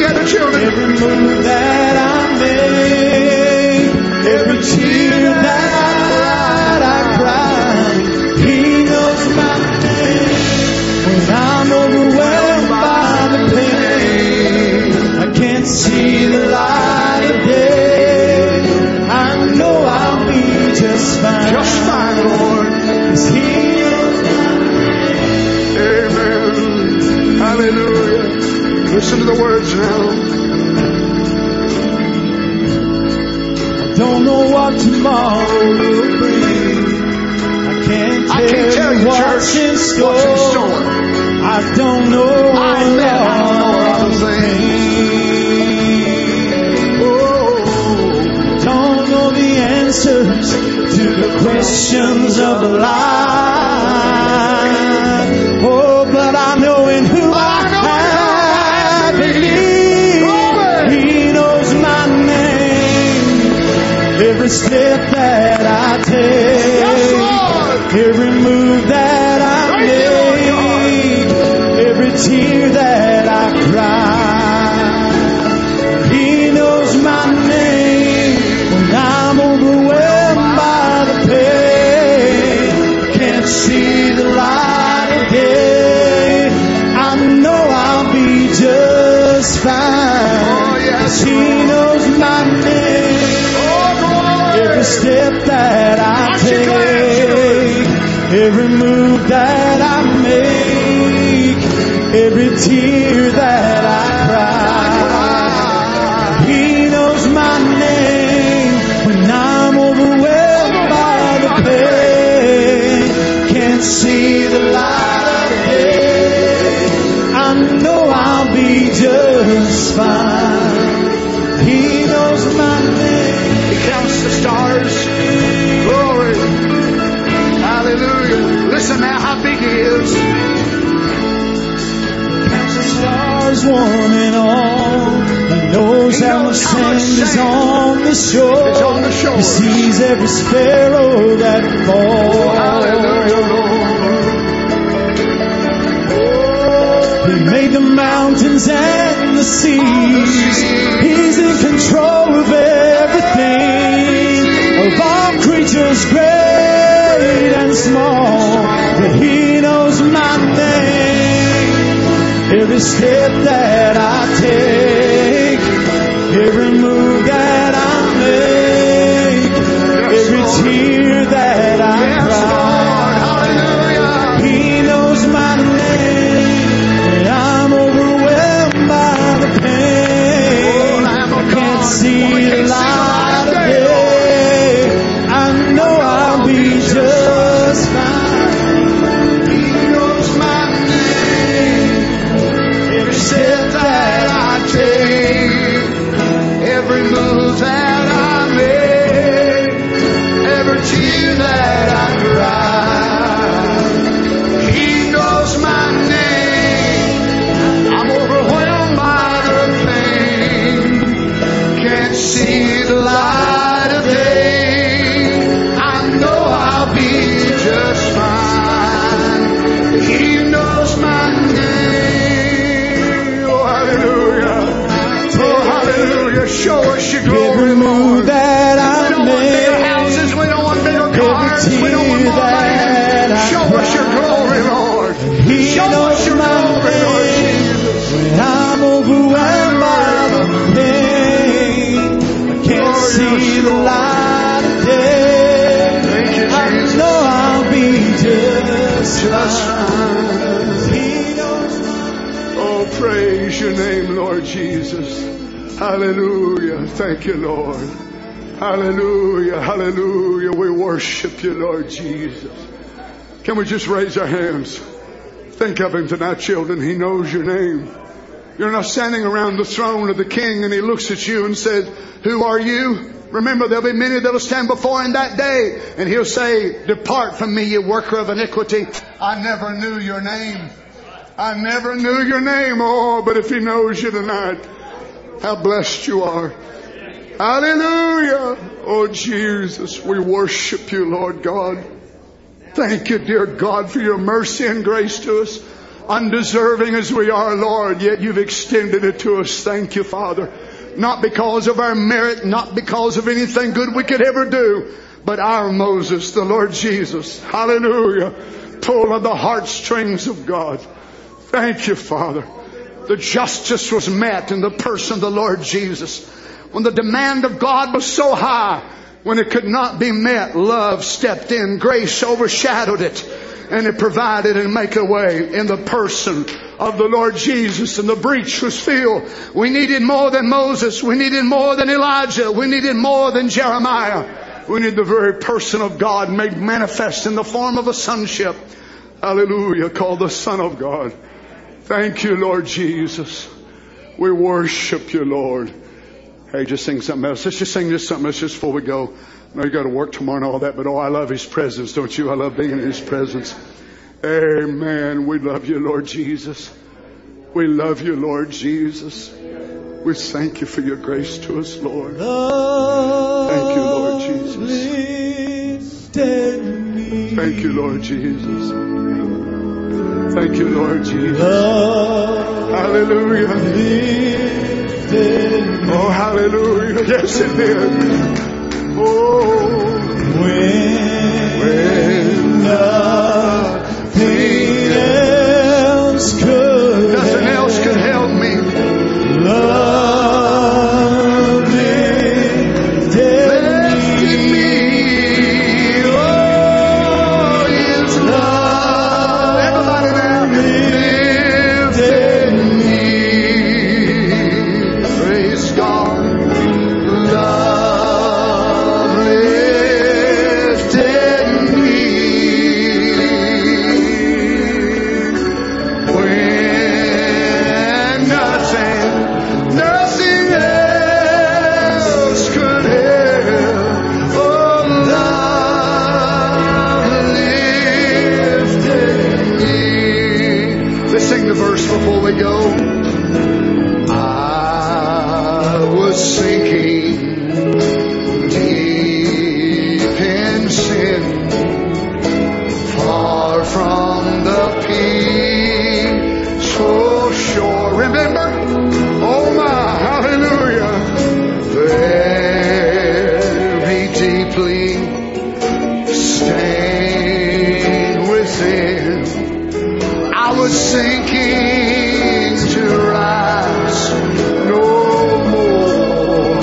the children. Every move that I make, every tear that I cry, He knows my name. When I'm overwhelmed by the pain, I can't see the light of day, I know I'll be just fine. Just fine, Lord. 'Cause He knows my name. Amen. Hallelujah. Listen to the words now. Don't know what tomorrow will bring. I can't tell you what's in store. I don't know all the things. Oh, don't know the answers to the questions of life. Oh, but I know in who I believe. He knows my name. Every step that I take, every move that I make, every tear that I cry, He knows my name. When I'm overwhelmed by the pain, can't see the light of day, I know I'll be just fine. He knows my name. Every step that I take, every move that I make, every tear that I cry, He knows my name. When I'm overwhelmed by the pain, can't see the light of day, I know I'll be just fine. He knows my name. He counts the stars. Glory. Hallelujah. Listen now how big He is. Counts the stars, one and all. He knows how much sand is on the shore. It's on the shore. He sees every sparrow that falls. Hallelujah, Lord. He made the mountains and the seas. He's in control of everything. Of all creatures great and small, but He knows my name. Every step that I take, every move that I make, every tear that I cry, He knows my name. When I'm overwhelmed by the pain, I can't see the light of day, I know I'll be just fine. He knows my name. Every step that I take, Every move that I make, every tear that I cry, He knows my name. I'm overwhelmed by the pain, can't see the light of day, I know I'll be just fine. He knows my name. Oh, hallelujah. Oh, hallelujah. Show us your glory, every move Lord. that We I don't want bigger make, houses. We don't want bigger every cars. We don't want tear more that land. I Show us your cry, glory, Lord. He Show us knows your my glory, Lord name. Jesus. When I'm overwhelmed by the pain, I can't see the light of day, Thank you, I Jesus. know I'll be just Just fine. He knows my Oh, praise your name, Lord Jesus. Hallelujah. Thank you, Lord. Hallelujah. Hallelujah. We worship you, Lord Jesus. Can we just raise our hands? Think of Him tonight, children. He knows your name. You're not standing around the throne of the King and He looks at you and says, who are you? Remember, there'll be many that'll stand before Him that day and He'll say, depart from me, you worker of iniquity. I never knew your name. I never knew your name. Oh, but if He knows you tonight, how blessed you are. Hallelujah. Oh, Jesus, we worship you, Lord God. Thank you, dear God, for your mercy and grace to us. Undeserving as we are, Lord, yet you've extended it to us. Thank you, Father. Not because of our merit, not because of anything good we could ever do, but our Moses, the Lord Jesus. Hallelujah. Pull on the heartstrings of God. Thank you, Father. The justice was met in the person of the Lord Jesus. When the demand of God was so high, when it could not be met, love stepped in. Grace overshadowed it. And it provided and made a way in the person of the Lord Jesus. And the breach was filled. We needed more than Moses. We needed more than Elijah. We needed more than Jeremiah. We need the very person of God made manifest in the form of a sonship. Hallelujah. Called the Son of God. Thank you, Lord Jesus. We worship you, Lord. Hey, just sing something else. Let's just sing this something else just before we go. I know you got to work tomorrow and all that, but I love His presence, don't you? I love being in His presence. Amen. We love you, Lord Jesus. We love you, Lord Jesus. We thank you for your grace to us, Lord. Thank you, Lord Jesus. Thank you, Lord Jesus. Thank you, Lord Jesus. Hallelujah. Oh, hallelujah. Yes, it did. Oh, when nothing else could help me. Love lifted me. Oh, His love. Everybody now. Lifted me. Praise God. Love lifted me. When nothing else could help. Oh, love lifted me. Let's sing the verse before we go. I was sinking deep in sin, far from the peaceful shore. Remember? Oh my, hallelujah. Very deeply stained within, I was sinking to rise no more.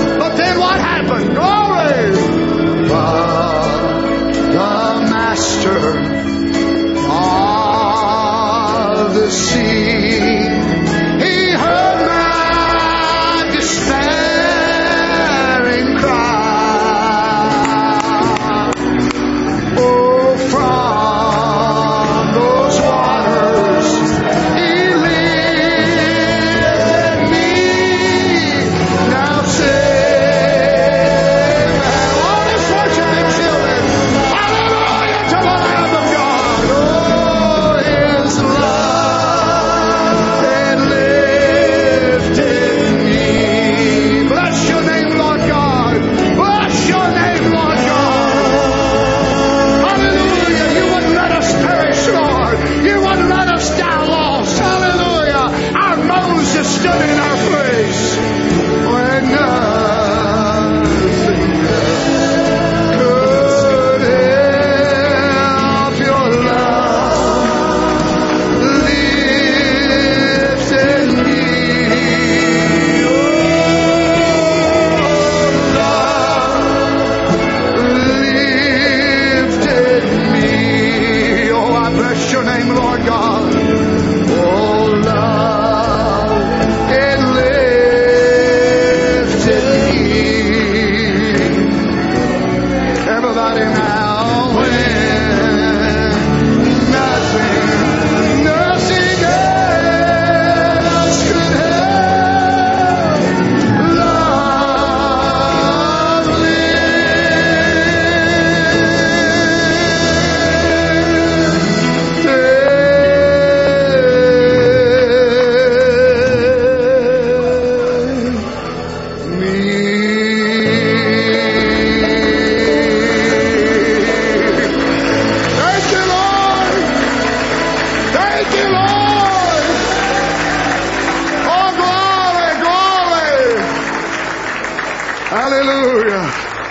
Hallelujah.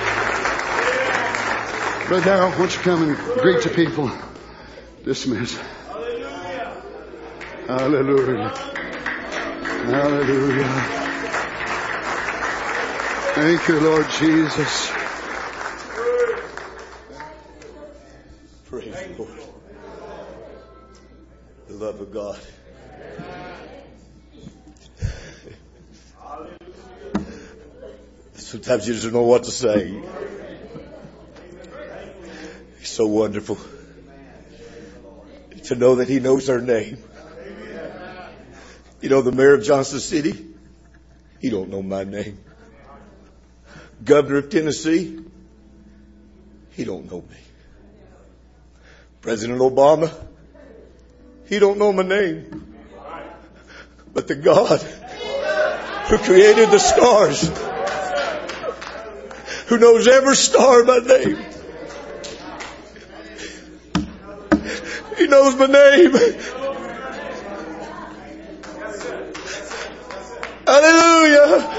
Brother Darrell, why don't you come and greet the people? Dismiss. Hallelujah. Hallelujah. Thank you, Lord Jesus. Praise the Lord. The love of God. Sometimes you just don't know what to say. It's so wonderful to know that He knows our name. You know, the mayor of Johnson City, he don't know my name. Governor of Tennessee, he don't know me. President Obama, he don't know my name. But the God who created the stars, who knows every star by name, He knows my name. Hallelujah.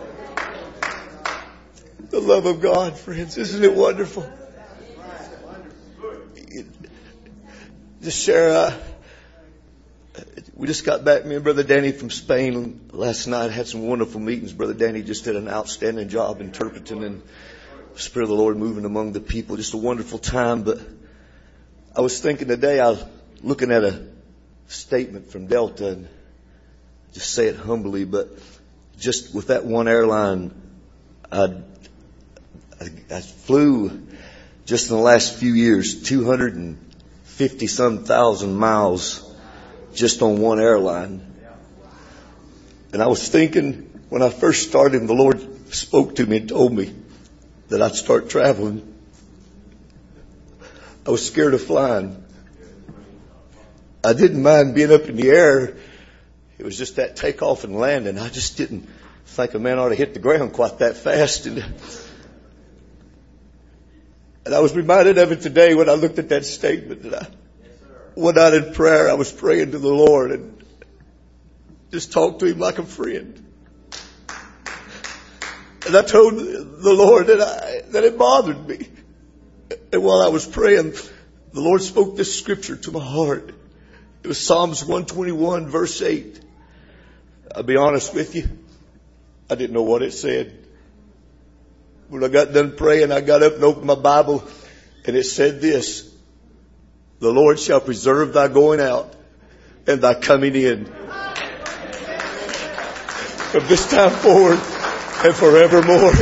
The love of God, friends. Isn't it wonderful? Just share, we just got back, me and Brother Danny from Spain last night. Had some wonderful meetings. Brother Danny just did an outstanding job interpreting and the Spirit of the Lord moving among the people. Just a wonderful time. But I was thinking today, I was looking at a statement from Delta, and just say it humbly, but just with that one airline, I flew just in the last few years 250-some thousand miles just on one airline. And I was thinking when I first started, the Lord spoke to me and told me that I'd start traveling. I was scared of flying. I didn't mind being up in the air. It was just that takeoff and landing. I just didn't think a man ought to hit the ground quite that fast. And I was reminded of it today when I looked at that statement. That I went out in prayer. I was praying to the Lord and just talked to Him like a friend. And I told the Lord that it bothered me. And while I was praying, the Lord spoke this scripture to my heart. It was Psalms 121, verse 8. I'll be honest with you. I didn't know what it said. When I got done praying, I got up and opened my Bible, and it said this: the Lord shall preserve thy going out and thy coming in from this time forward and forevermore.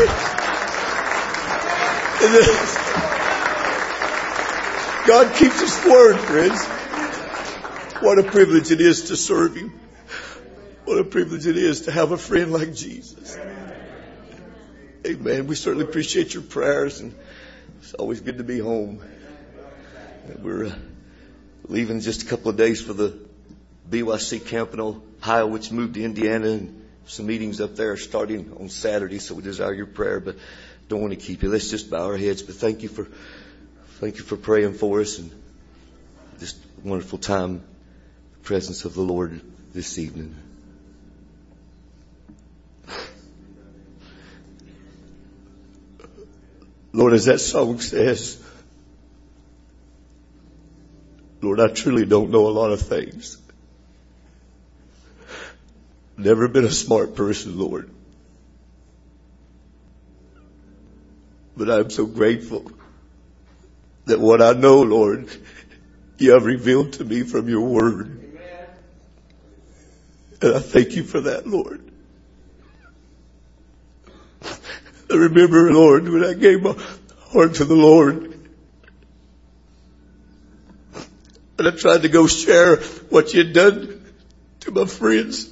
God keeps His word, friends. What a privilege it is to serve Him. What a privilege it is to have a friend like Jesus. Amen. We certainly appreciate your prayers, and it's always good to be home. We're leaving just a couple of days for the BYC camp in Ohio, which moved to Indiana, and some meetings up there starting on Saturday. So we desire your prayer, but don't want to keep you. Let's just bow our heads. But thank you for praying for us, and just a wonderful time in the presence of the Lord this evening. Lord, as that song says, Lord, I truly don't know a lot of things. Never been a smart person, Lord. But I'm so grateful that what I know, Lord, You have revealed to me from Your word. And I thank You for that, Lord. I remember, Lord, when I gave my heart to the Lord, and I tried to go share what You had done to my friends.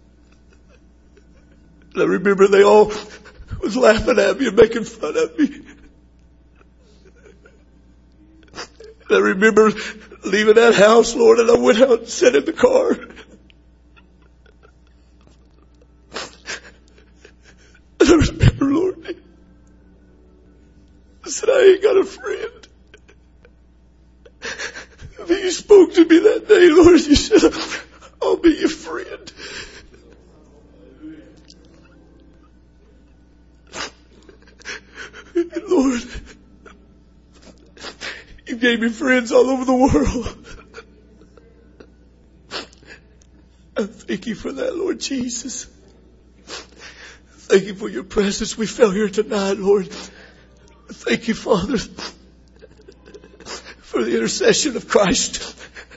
And I remember they all was laughing at me and making fun of me. And I remember leaving that house, Lord, and I went out and sat in the car. And I remember, Lord, I said, I ain't got a friend. And You spoke to me that day, Lord. You said, I'll be your friend. Lord, you gave me friends all over the world. I thank you for that, Lord Jesus. Thank you for your presence. We fell here tonight, Lord. Thank you, Father, for the intercession of Christ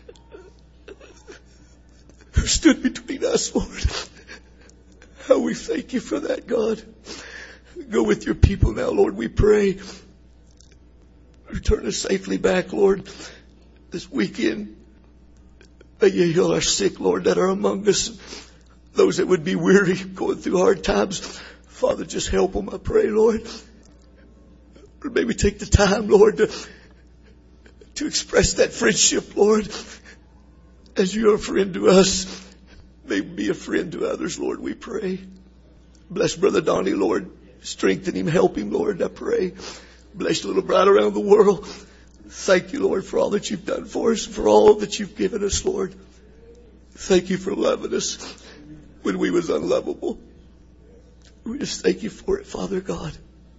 who stood between us, Lord. How we thank you for that, God. Go with your people now, Lord, we pray. Return us safely back, Lord, this weekend. May you heal our sick, Lord, that are among us. Those that would be weary, going through hard times. Father, just help them, I pray, Lord. Or maybe take the time, Lord, to express that friendship, Lord. As you're a friend to us, may be a friend to others, Lord, we pray. Bless Brother Donnie, Lord. Strengthen him, help him, Lord, I pray. Bless little bride around the world. Thank you, Lord, for all that you've done for us, for all that you've given us, Lord. Thank you for loving us when we was unlovable. We just thank you for it, Father God.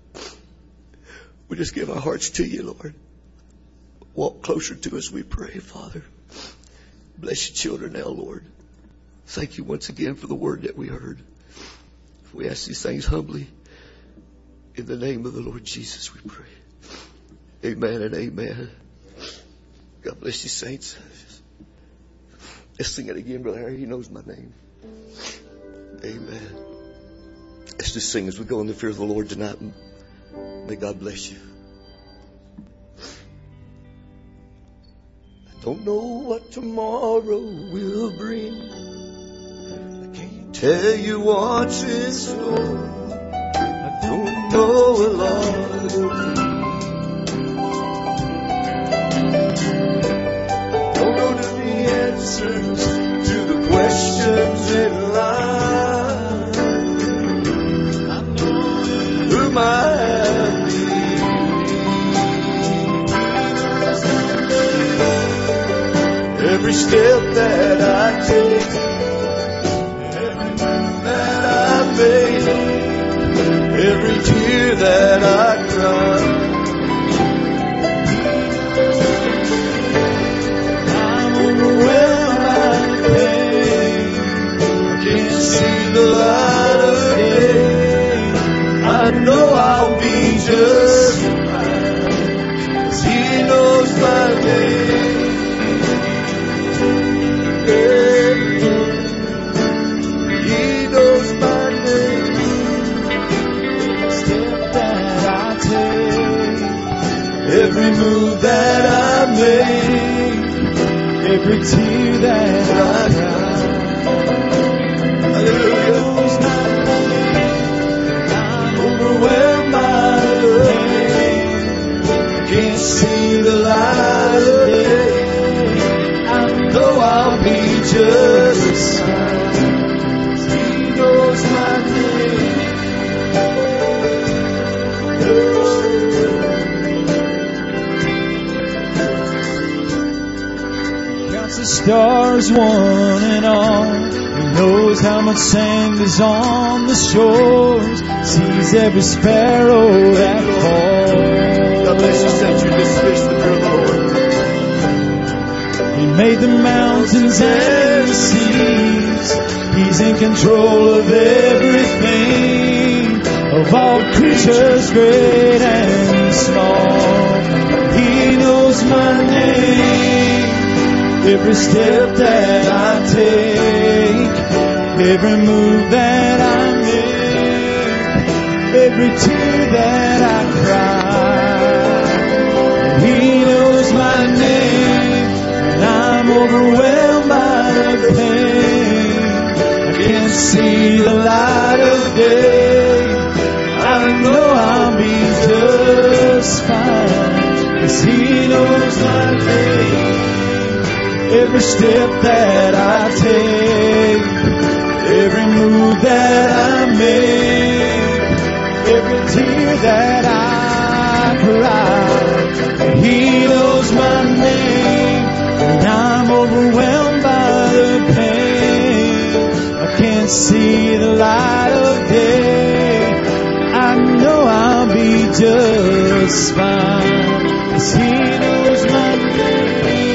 We just give our hearts to you, Lord. Walk closer to us, we pray, Father. Bless your children now, Lord. Thank you once again for the word that we heard. We ask these things humbly. In the name of the Lord Jesus, we pray. Amen and amen. God bless you, saints. Let's sing it again, Brother Harry. He knows my name. Amen. Let's just sing as we go in the fear of the Lord tonight. May God bless you. I don't know what tomorrow will bring. I can't tell you what's in store. I don't know a lot of things. Don't know the answers to the questions in life. I know who might be. Every step that I take, every move that I make, every tear that I cry, I'm overwhelmed by pain. I can't see the light of day. I know I'll be just fine, 'cause He knows my name. He knows my name. Step that I take, every move that I make, every tear that I cry. Hallelujah. I'm overwhelmed by the pain. I can't see the light of day. I know I'll be just fine. He knows my name. He counts the stars one and all. He knows how much sand is on the shores. Sees every sparrow that falls. God bless you, saints. You're dismissed the fear of the Lord. He made the mountains and the seas. He's in control of everything, of all creatures great and small. He knows my name. Every step that I take, every move that I make, every tear that I cry. He knows my name. I'm overwhelmed by the pain. I can't see the light of day. I know I'll be just fine, 'cause He knows my name. Every step that I take, every move that I make, every tear that I cry. He knows my name. And I'm overwhelmed by the pain. I can't see the light of day. I know I'll be just fine, 'cause He knows my name.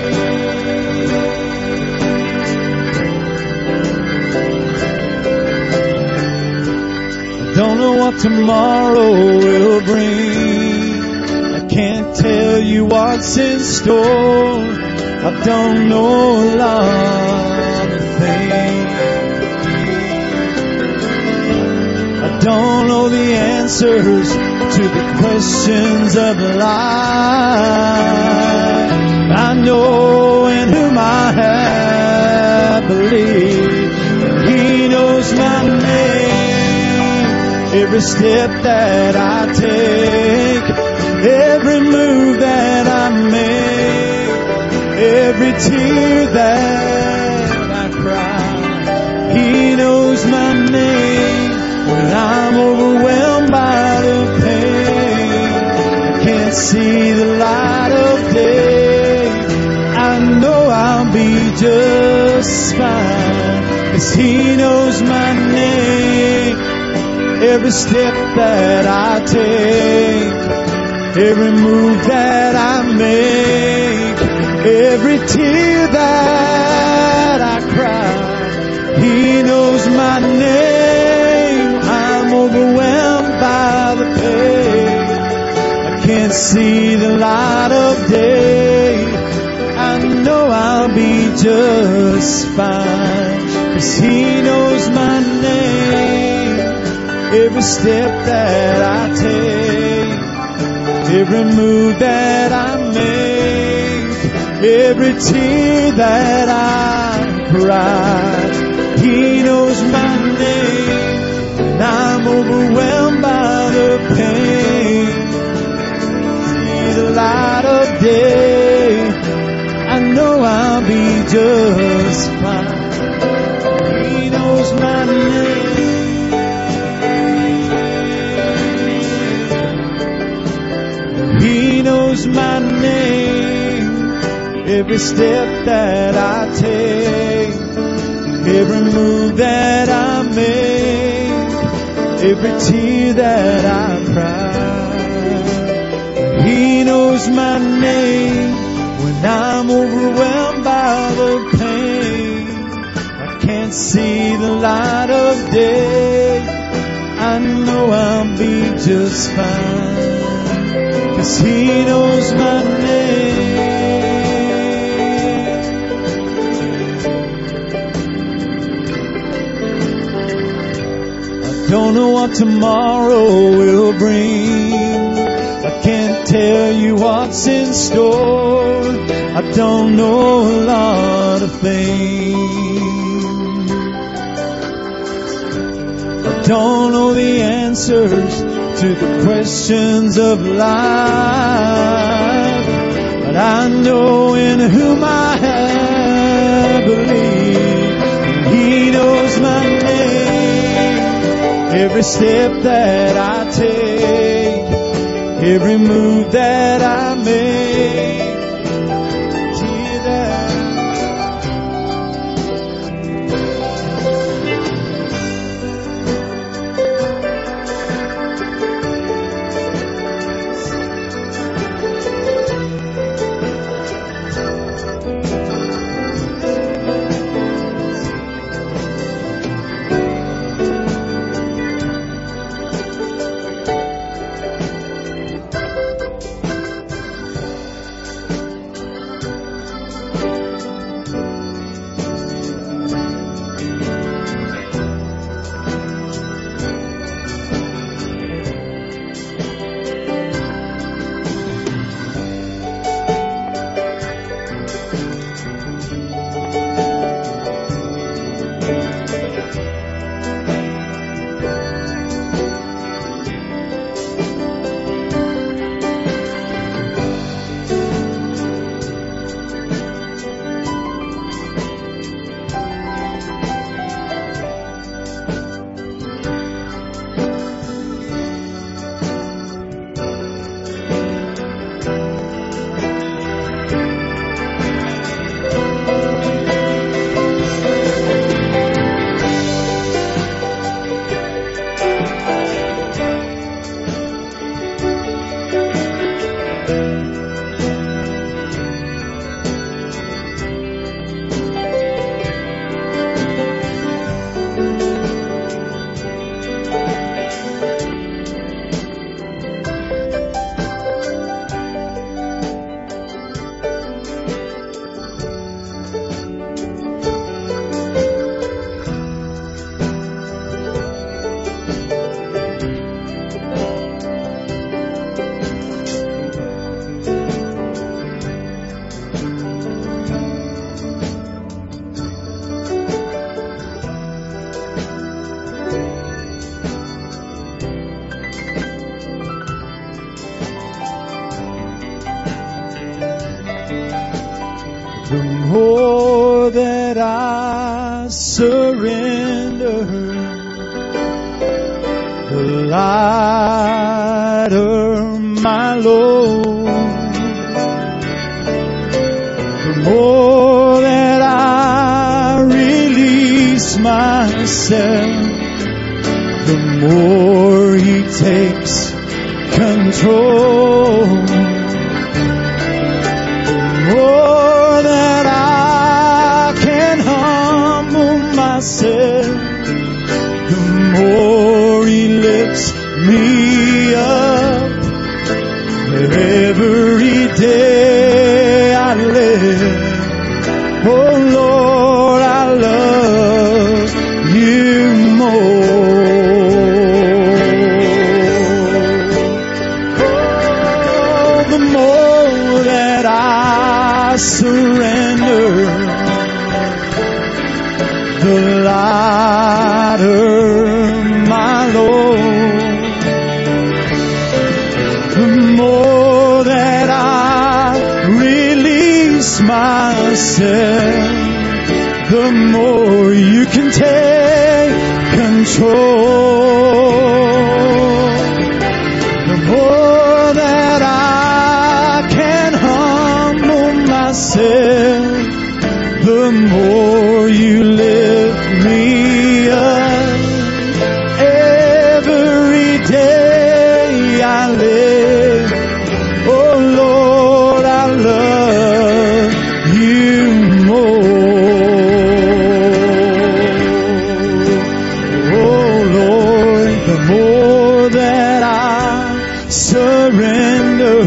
I don't know what tomorrow will bring. I can't tell you what's in store. I don't know a lot of things. I don't know the answers to the questions of life. I know in whom I have believed. He knows my name. Every step that I take, every move that I make, every tear that I cry. He knows my name. When I'm overwhelmed by the pain, I can't see the light of day, I know I'll be just fine, 'cause He knows my name. Every step that I take, every move that I make, every tear that I cry, He knows my name. I'm overwhelmed by the pain, I can't see the light of day, I know I'll be just fine, 'cause He knows my name. Every step that I take, every move that I make, every tear that I cry, He knows my name. And I'm overwhelmed by the pain, see the light of day, I know I'll be just fine. He knows my name. He knows my name. Every step that I take, every move that I make, every tear that I cry. He knows my name. When I'm overwhelmed by the pain, I can't see the light of day, I know I'll be just fine, 'cause He knows my name. I don't know what tomorrow will bring. I can't tell you what's in store. I don't know a lot of things. I don't know the answers to the questions of life, but I know in whom I have believed. He knows my name. Every step that I take, every move that I make, tear that surrender. The lighter my load, the more that I release myself, the more He takes control. The more that I can humble myself, the more He lifts me up. Every day I live, oh Lord, I love You more. Oh, the more that I surrender, the lighter my load, the more that I release myself, the more You can take control. The more that I can humble myself, the more You lift me up. Every day I live, oh Lord, I love You more. Oh Lord, the more that I surrender,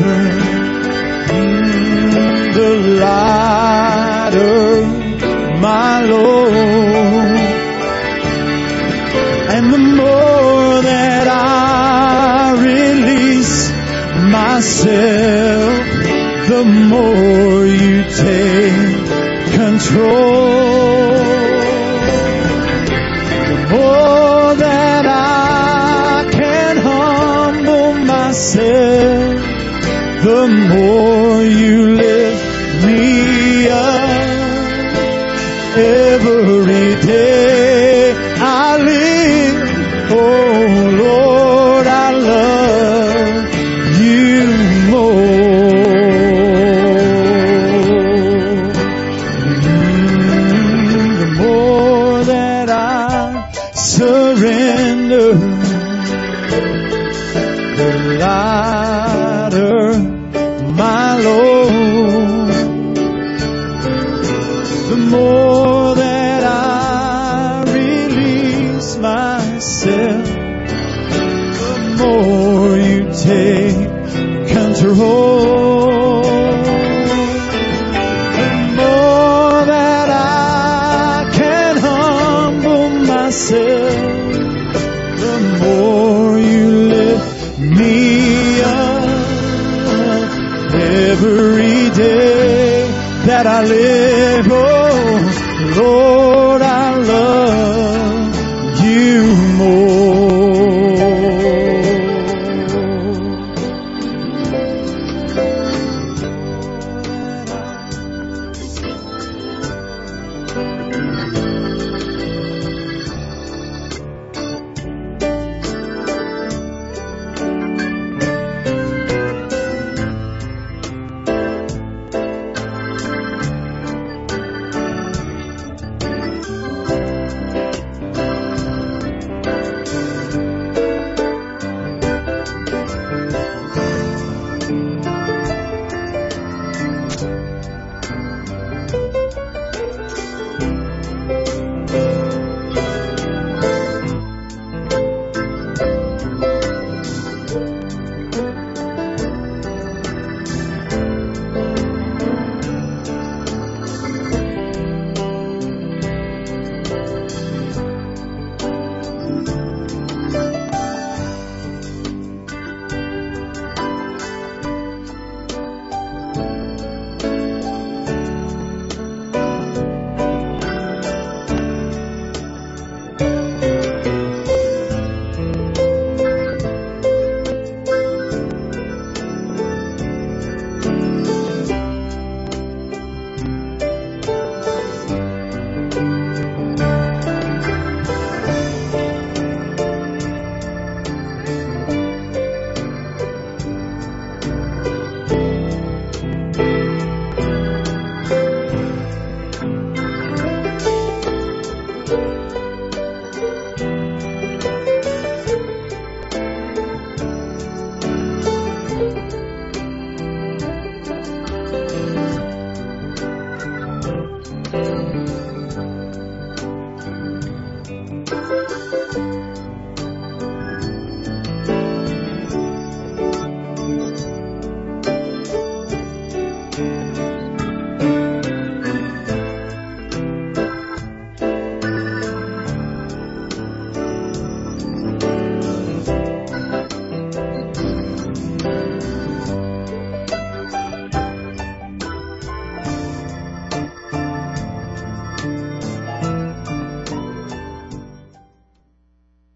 the lighter my load, and the more that I release myself, the more You take control. The more that I can humble myself, the more You lift me up. Every day I live, oh Lord, I love You more. The more that I surrender, the lighter my load, the more that I release myself, the more You take control. The more that I can humble myself, the more You lift me up. Every day that I live,